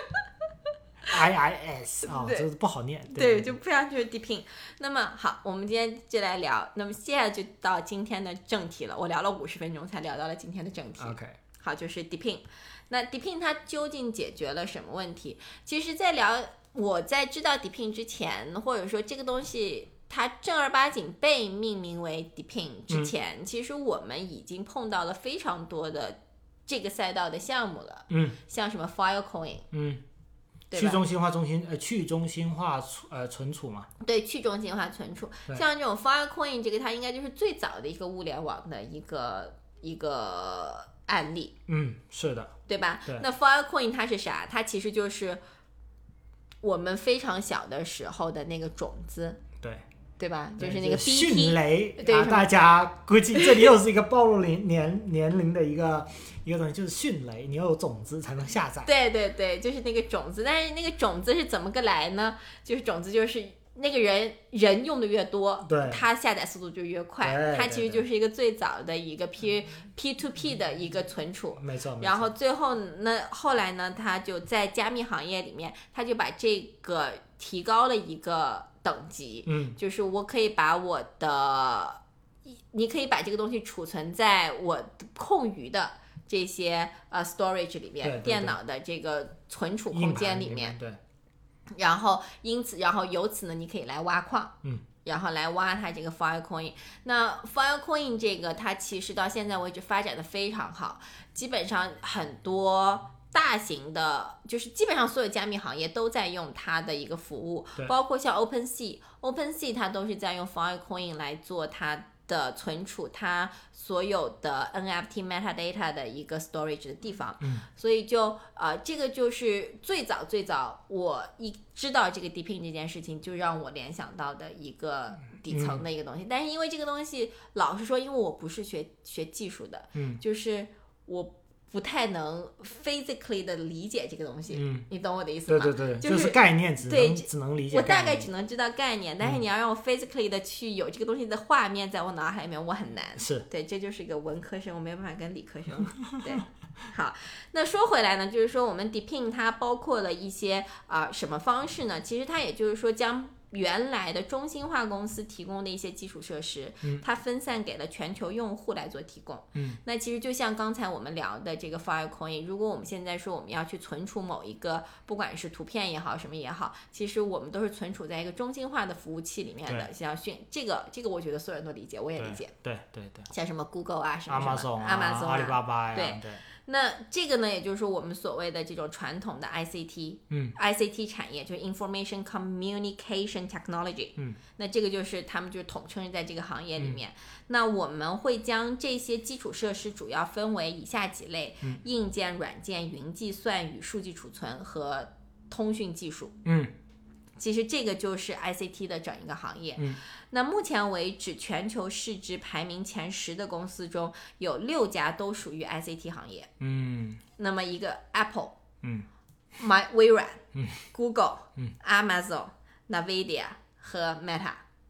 ？I I S 啊，这不好念。 对，就不像就是 Deepin。那么好，我们今天就来聊。那么接下来就到今天的正题了。我聊了五十分钟，才聊到了今天的正题。 OK， 好，就是 Deepin。那 Deepin 它究竟解决了什么问题？其实，在聊我在知道 Deepin 之前，或者说这个东西它正儿八经被命名为 Deepin 之前，嗯、其实我们已经碰到了非常多的这个赛道的项目了。 嗯， 像什么 Filecoin， 嗯。去中心化中心呃去中心化呃存储嘛， 对，去中心化存储，像这种 Filecoin 这个它应该就是最早的一个物联网的一个一个案例。 嗯，是的， 对吧？ 对。 那 Filecoin 它是啥？它其实就是我们非常小的时候的那个种子， 对对吧？就是那个 B T 迅雷， 对、 啊，大家估计这里又是一个暴露年年年龄的一个。一个东西就是迅雷，你要有种子才能下载。 对对对，就是那个种子，但是那个种子是怎么个来呢？就是种子就是那个人人用的越多， 对， 它下载速度就越快。它其实就是一个最早的一个 P P to P 的一个存储， 没错。 然后最后呢，后来呢，它就在加密行业里面，它就把这个提高了一个等级， 嗯， 就是我可以把我的，你可以把这个东西储存在我空余的。这些呃 storage 里面， 对对对， 电脑的这个存储空间里面， 对。 然后因此，然后由此呢，你可以来挖矿， 嗯， 然后来挖它这个 Filecoin。那 Filecoin 这个它其实到现在为止发展的非常好，基本上很多大型的，就是基本上所有加密行业都在用它的一个服务，包括像 OpenSea，OpenSea 它都是在用 Filecoin 来做它的存储，它所有的 N F T metadata 的一个 storage 的地方， 嗯， 所以就呃，这个就是最早最早我一知道这个 Deepin 这件事情，就让我联想到的一个底层的一个东西。嗯、但是因为这个东西，老实说，因为我不是学学技术的， 嗯， 就是我不太能 physically 的理解这个东西， 嗯， 你懂我的意思吗？ 对对对， 就是, 就是概念只能对只能理解， 我大概只能知道概念，但是你要让我 physically 的去有这个东西的画面在我脑海里面，我很难。 是， 对，这就是一个文科生，我没办法跟理科生。对，好，那说回来呢，就是说我们 Deepin 它包括了一些啊、呃、什么方式呢？其实它也就是说将原来的中心化公司提供的一些基础设施、嗯、它分散给了全球用户来做提供、 嗯、 那其实就像刚才我们聊的这个 Filecoin， 如果我们现在说我们要去存储某一个不管是图片也好什么也好，其实我们都是存储在一个中心化的服务器里面的，像讯这个这个我觉得所有人都理解，我也理解， 对对 对, 对， 像什么 Google 啊什么什么 Amazon 啊, Amazon 啊阿里巴巴呀， 对对。 那这个呢，也就是我们所谓的这种传统的 I C T， 嗯 ，I C T 产业就是 Information Communication Technology， 嗯， 那这个就是他们就统称在这个行业里面、嗯。那我们会将这些基础设施主要分为以下几类： 嗯、 硬件、软件、云计算与数据储存和通讯技术。 嗯。 其实这个就是 I C T 的整一个行业、 嗯、 那目前为止全球市值排名前十的公司中有六家都属于 I C T 行业。 嗯， 那么一个 Apple， 嗯， 微软， 嗯 ，Google， 嗯 ，Amazon， Nvidia 和 Meta。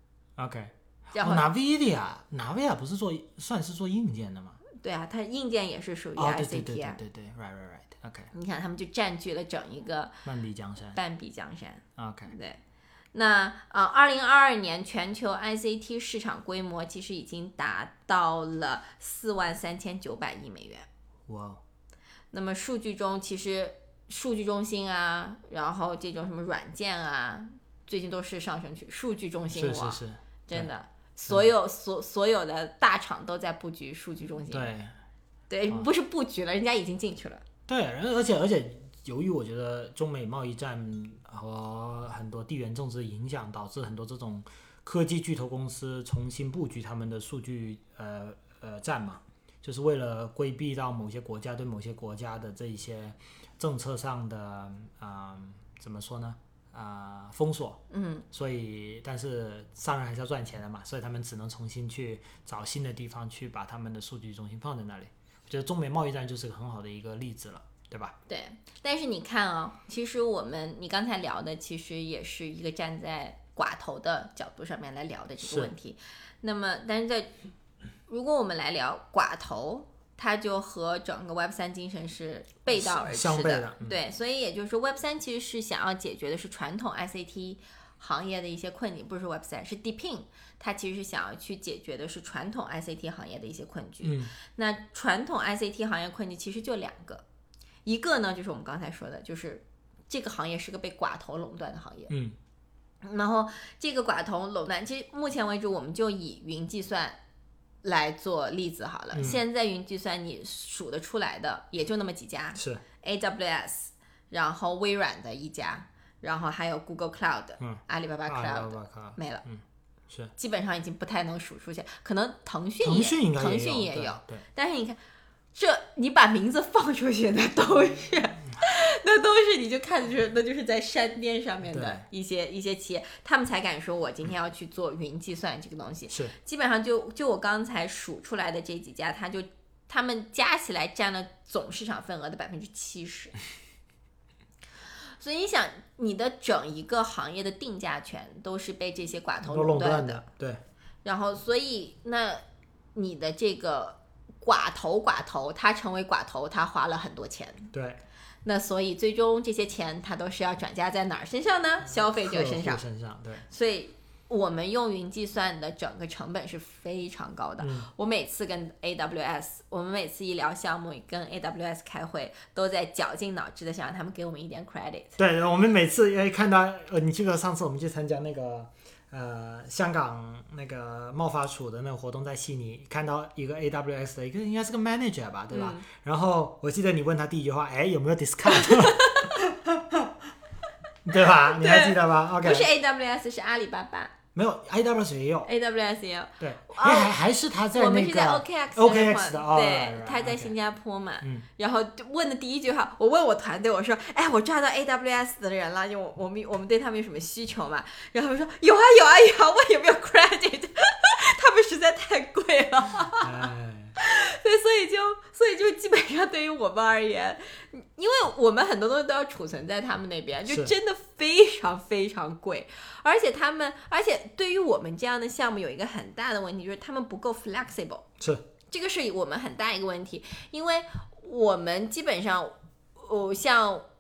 OK， 然后、 哦、Nvidia Nvidia 不是做算是做硬件的吗？ 对啊，它硬件也是属于 I C T 啊、哦、对对对对对 right right right OK， 你看他们就占据了整一个半壁江山半壁江山 OK。 对，那呃，二零二二年全球 I C T 市场规模其实已经达到了四万三千九百亿美元。 哇、wow。 那么数据中其实数据中心啊，然后这种什么软件啊，最近都是上升趋势。数据中心网， 是是是， 真的，所有所所有的大厂都在布局数据中心。 对对，不是布局了，人家已经进去了。 对，而且而且。由于我觉得中美贸易战和很多地缘政治影响，导致很多这种科技巨头公司重新布局他们的数据呃呃战嘛，就是为了规避到某些国家对某些国家的这一些政策上的啊、呃、怎么说呢啊、呃、封锁， 嗯， 所以但是商人还是要赚钱的嘛，所以他们只能重新去找新的地方去把他们的数据中心放在那里。我觉得中美贸易战就是个很好的一个例子了。对吧？ 对，但是你看啊、哦，其实我们你刚才聊的其实也是一个站在寡头的角度上面来聊的这个问题。那么，但是在如果我们来聊寡头，它就和整个 Web 三 精神是背道而驰的。 相悖的、嗯、 对，所以也就是说 Web 三 其实是想要解决的是传统 I C T 行业的一些困境，不是 Web 三，是 Deepin， 它其实是想要去解决的是传统 I C T 行业的一些困局。 嗯， 那传统 I C T 行业困境其实就两个。一个呢，就是我们刚才说的，就是这个行业是个被寡头垄断的行业。 嗯， 然后这个寡头垄断，其实目前为止，我们就以云计算来做例子好了。 嗯、 现在云计算你数得出来的也就那么几家， 是 A W S， 然后微软的一家，然后还有 Google Cloud，、 嗯、 阿里巴巴 Cloud， Cloud 没了。 嗯，是基本上已经不太能数出去，可能腾讯也腾讯应该也有， 腾讯也有， 对， 但是你看。这你把名字放出去，那都是，那都是，你就看就是那就是在山巅上面的一些一些企业，他们才敢说我今天要去做云计算这个东西。 是， 基本上就就我刚才数出来的这几家，他就他们加起来占了总市场份额的百分之七十。所以你想，你的整一个行业的定价权都是被这些寡头垄断的， 对。 然后，所以那你的这个。寡头寡头他成为寡头，他花了很多钱， 对， 那所以最终这些钱他都是要转嫁在哪儿身上呢？消费者身上， 身上，对。 所以我们用云计算的整个成本是非常高的、 嗯、 我每次跟 A W S 我们每次一聊项目跟 A W S 开会，都在绞尽脑汁的想让他们给我们一点 credit。 对，我们每次因看到呃，你记得上次我们去参加那个呃，香港那个贸发处的那个活动，在悉尼看到一个 A W S 的一个应该是个 manager 吧，对吧、嗯、然后我记得你问他第一句话，哎，有没有 discount 对吧？你还记得吧？ OK， 不是 A W S， 是阿里巴巴。 没有 A W S 也有 A W S 也有， 对，因为还还是他在那个我们是在 O K X O K X 的， 对， 哦、right, right, 他在新加坡嘛、 嗯， 然后问的第一句话，我问我团队，我说，哎，我抓到 A W S 的人了，就我我们我们对他们有什么需求嘛？然后他们说有啊有啊有啊，问有没有 credit， 他们实在太贵了， 哎对，所以就所以就基本上对于我们而言，因为我们很多东西都要储存在他们那边，就真的非常非常贵，而且他们，而且对于我们这样的项目有一个很大的问题，就是他们不够 flexible， 是这个是我们很大一个问题，因为我们基本上，哦，像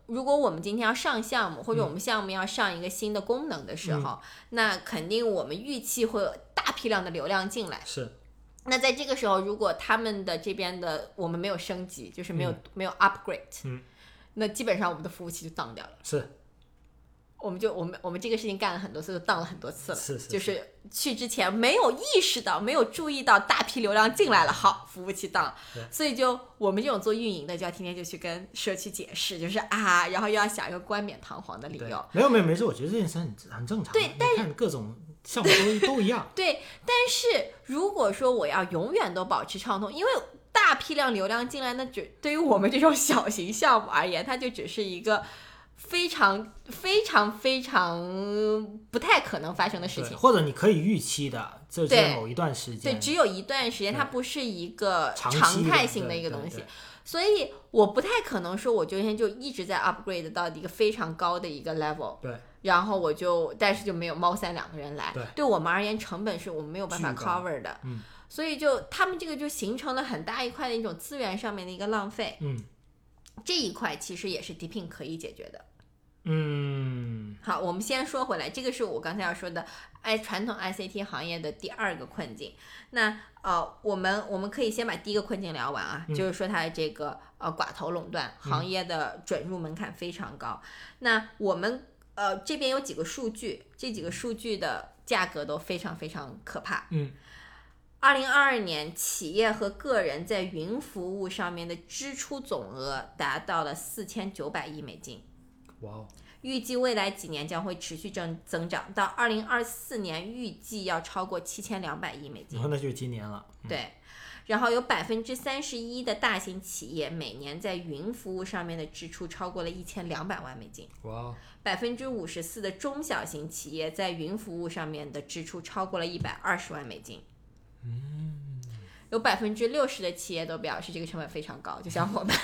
如果我们今天要上项目，或者我们项目要上一个新的功能的时候，嗯、那肯定我们预期会有大批量的流量进来。 是。 那在这个时候，如果他们的这边的我们没有升级，就是没有、嗯、没有 upgrade， 嗯， 那基本上我们的服务器就当掉了。 是。 我们就我们我们这个事情干了很多次，就当了很多次了。 是是是。 就是去之前没有意识到，没有注意到大批流量进来了，好，服务器当了。所以就我们这种做运营的，就要天天就去跟社区解释，就是啊，然后又要想一个冠冕堂皇的理由。 没有没有没事，我觉得这件事很很正常。 对，但是各种项目都都一样。 对，但是如果说我要永远都保持畅通，因为大批量流量进来，那只对于我们这种小型项目而言，它就只是一个非常非常非常不太可能发生的事情， 或者你可以预期的，这是某一段时间， 对，只有一段时间，它不是一个常态性的一个东西，所以我不太可能说我今天就一直在 upgrade 到一个非常高的一个 level， 对， 然后我就但是就没有猫三两个人来， 对， 对我们而言成本是我们没有办法 cover 的， 嗯， 所以就他们这个就形成了很大一块的一种资源上面的一个浪费， 嗯， 这一块其实也是 Deepin 可以解决的。 嗯， 好，我们先说回来，这个是我刚才要说的，哎，传统 I C T 行业的第二个困境。那呃，我们我们可以先把第一个困境聊完啊， 嗯、 就是说它的这个呃寡头垄断行业的准入门槛非常高。嗯、那我们呃这边有几个数据，这几个数据的价格都非常非常可怕。 嗯。 二零二二年，企业和个人在云服务上面的支出总额达到了四千九百亿美金。 哇哦！ 预计未来几年将会持续增增长，到二零二四年预计要超过七千两百亿美金。 哦，那就是今年了。 嗯、对，然后有百分之三十一的大型企业每年在云服务上面的支出超过了一千两百万美金。 哇哦！ 百分之五十四的中小型企业在云服务上面的支出超过了一百二十万美金。 嗯。 有百分之六十的企业都表示这个成本非常高，就像我们。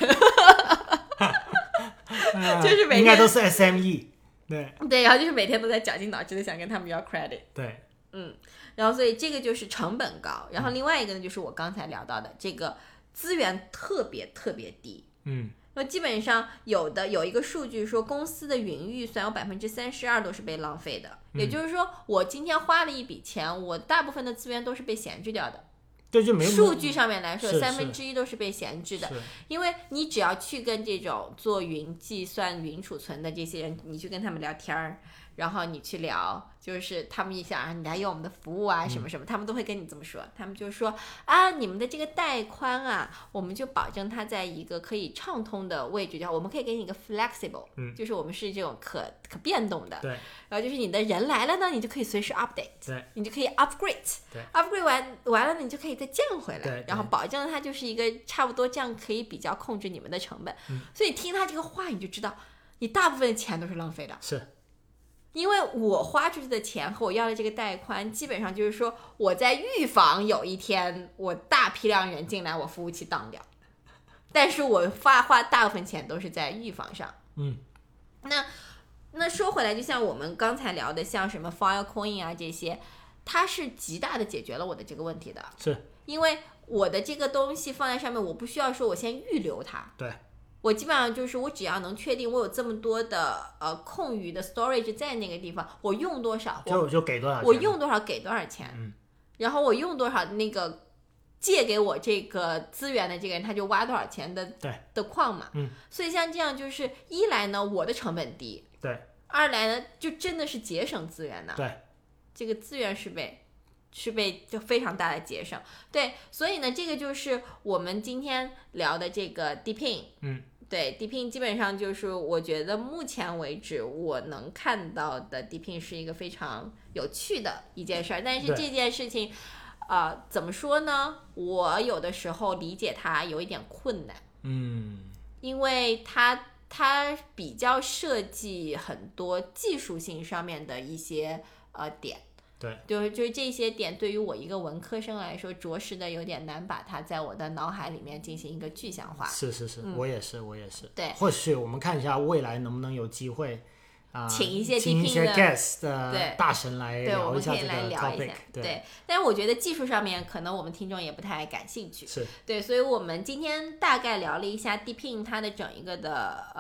就是每天应该都是 S M E， 对对，然后就是每天都在绞尽脑汁的想跟他们要 credit， 对， 嗯，然后所以这个就是成本高，然后另外一个呢就是我刚才聊到的这个资源特别特别低， 嗯， 那基本上有的有一个数据说公司的云预算有百分之三十二都是被浪费的， 嗯、 也就是说我今天花了一笔钱，我大部分的资源都是被闲置掉的。 对，就没有数据上面来说，三分之一都是被闲置的，因为你只要去跟这种做云计算、云储存的这些人，你去跟他们聊天儿，然后你去聊，就是他们一想啊，你来用我们的服务啊，什么什么，嗯、他们都会跟你这么说，他们就说啊，你们的这个带宽啊，我们就保证它在一个可以畅通的位置，叫我们可以给你一个 flexible， 嗯、 就是我们是这种可可变动的， 对， 然后就是你的人来了呢，你就可以随时 update， 对， 你就可以 upgrade，upgrade 完完了呢，你就可以再降回来，然后保证它就是一个差不多这样可以比较控制你们的成本， 嗯、 所以听他这个话你就知道，你大部分的钱都是浪费的， 是。 因为我花出去的钱和我要的这个带宽，基本上就是说我在预防有一天我大批量人进来，我服务器当掉，但是我花花大部分钱都是在预防上。 嗯， 那那说回来，就像我们刚才聊的，像什么 Filecoin 啊这些，它是极大的解决了我的这个问题的。 是， 因为我的这个东西放在上面，我不需要说我先预留它。 对。 我基本上就是我只要能确定我有这么多的呃空余的 storage 在那个地方，我用多少就就给多少钱， 我用多少给多少钱， 嗯， 然后我用多少那个借给我这个资源的这个人他就挖多少钱的对的矿嘛， 嗯， 所以像这样就是一来呢我的成本低， 对， 二来呢就真的是节省资源的， 对， 这个资源是被是被就非常大的节省，对，所以呢这个就是我们今天聊的这个 Deepin， 嗯。 对 Deepin 基本上就是我觉得目前为止我能看到的 Deepin 是一个非常有趣的一件事儿，但是这件事情呃怎么说呢，我有的时候理解它有一点困难， 嗯， 因为它它比较设计很多技术性上面的一些呃点， 对， 就是就是这些点对于我一个文科生来说，着实的有点难把它在我的脑海里面进行一个具象化。 是是是， 嗯、 我也是，我也是。 对， 或许我们看一下未来能不能有机会啊、呃， 请一些请一些 guest 的大神来聊一下这个 topic。 对，我们可以来聊一下。 对， 对，但是我觉得技术上面可能我们听众也不太感兴趣。 是。 对，所以我们今天大概聊了一下 Deepin 它的整一个的呃。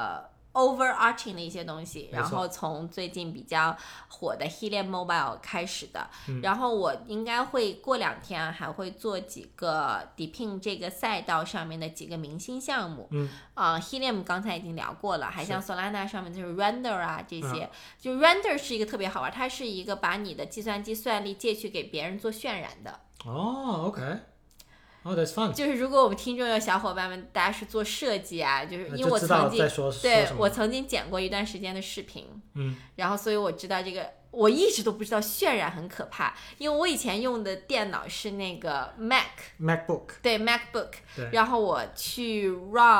overarching 的一些东西，然后从最近比较火的 Helium Mobile 开始的、嗯、然后我应该会过两天还会做几个 Deepin 这个赛道上面的几个明星项目。 嗯啊、呃、Helium 刚才已经聊过了，还像 Solana 上面就是 Render 啊这些、嗯、就 Render 是一个特别好玩，它是一个把你的计算机算力借去给别人做渲染的。 哦 OK Oh, that's fun. 就是如果我们听众有小伙伴们，大家是做设计啊，就是因为我曾经对我曾经剪过一段时间的视频， 嗯， 然后所以我知道这个，我一直都不知道渲染很可怕，因为我以前用的电脑是那个 Mac MacBook， 对 MacBook， 对， 然后我去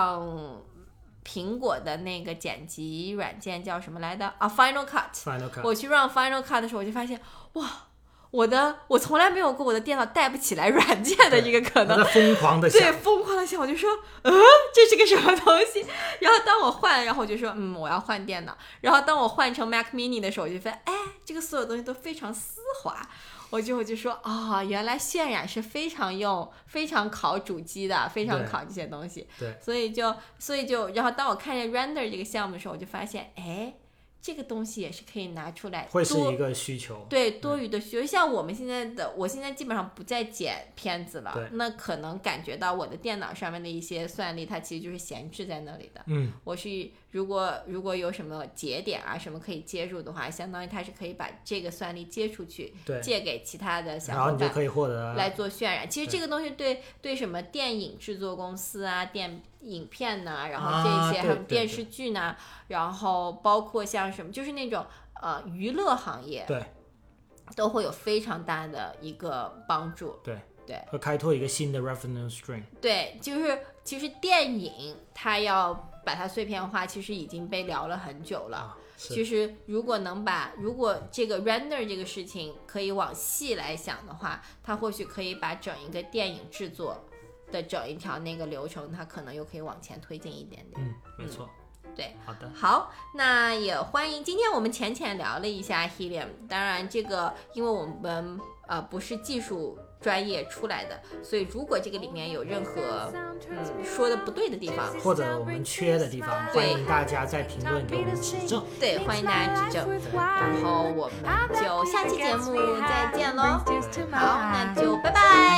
run 苹果的那个剪辑软件叫什么来的啊 Final Cut，Final Cut， 我去 run Final Cut 的时候，我就发现哇。我的我从来没有过我的电脑带不起来软件的一个可能， 疯狂的想， 对，疯狂的想，我就说，嗯，这是个什么东西？然后当我换，然后我就说，嗯，我要换电脑。然后当我换成 Mac Mini 的时候，我就发现，哎，这个所有东西都非常丝滑。我就我就说，哦，原来渲染是非常用、非常考主机的，非常考这些东西。 对， 所以就所以就，然后当我看见 Render 这个项目的时候，我就发现，哎。这个东西也是可以拿出来， 会是一个需求， 对多余的需求。像我们现在的，我现在基本上不再剪片子了，那可能感觉到我的电脑上面的一些算力，它其实就是闲置在那里的。 嗯， 我是如果如果有什么节点啊什么可以接入的话，相当于它是可以把这个算力接出去，借给其他的小伙伴， 然后你就可以获得来做渲染。其实这个东西对对什么电影制作公司啊、电影片呐、啊，然后这些、啊、还有电视剧呢，然后包括像什么，就是那种呃娱乐行业， 对， 都会有非常大的一个帮助。 对对， 会开拓一个新的 revenue stream。 对，就是其实电影它要把它碎片化，其实已经被聊了很久了。啊、其实如果能把如果这个 render 这个事情可以往细来想的话，它或许可以把整一个电影制作的整一条那个流程，它可能又可以往前推进一点点。 嗯，没错。 嗯、对， 好的， 好，那也欢迎。今天我们浅浅聊了一下 Helium， 当然这个因为我们呃不是技术专业出来的，所以如果这个里面有任何嗯说的不对的地方， 或者我们缺的地方，欢迎大家在评论给我们指正。 对，欢迎大家指正。然后我们就下期节目再见喽。好，那就拜拜。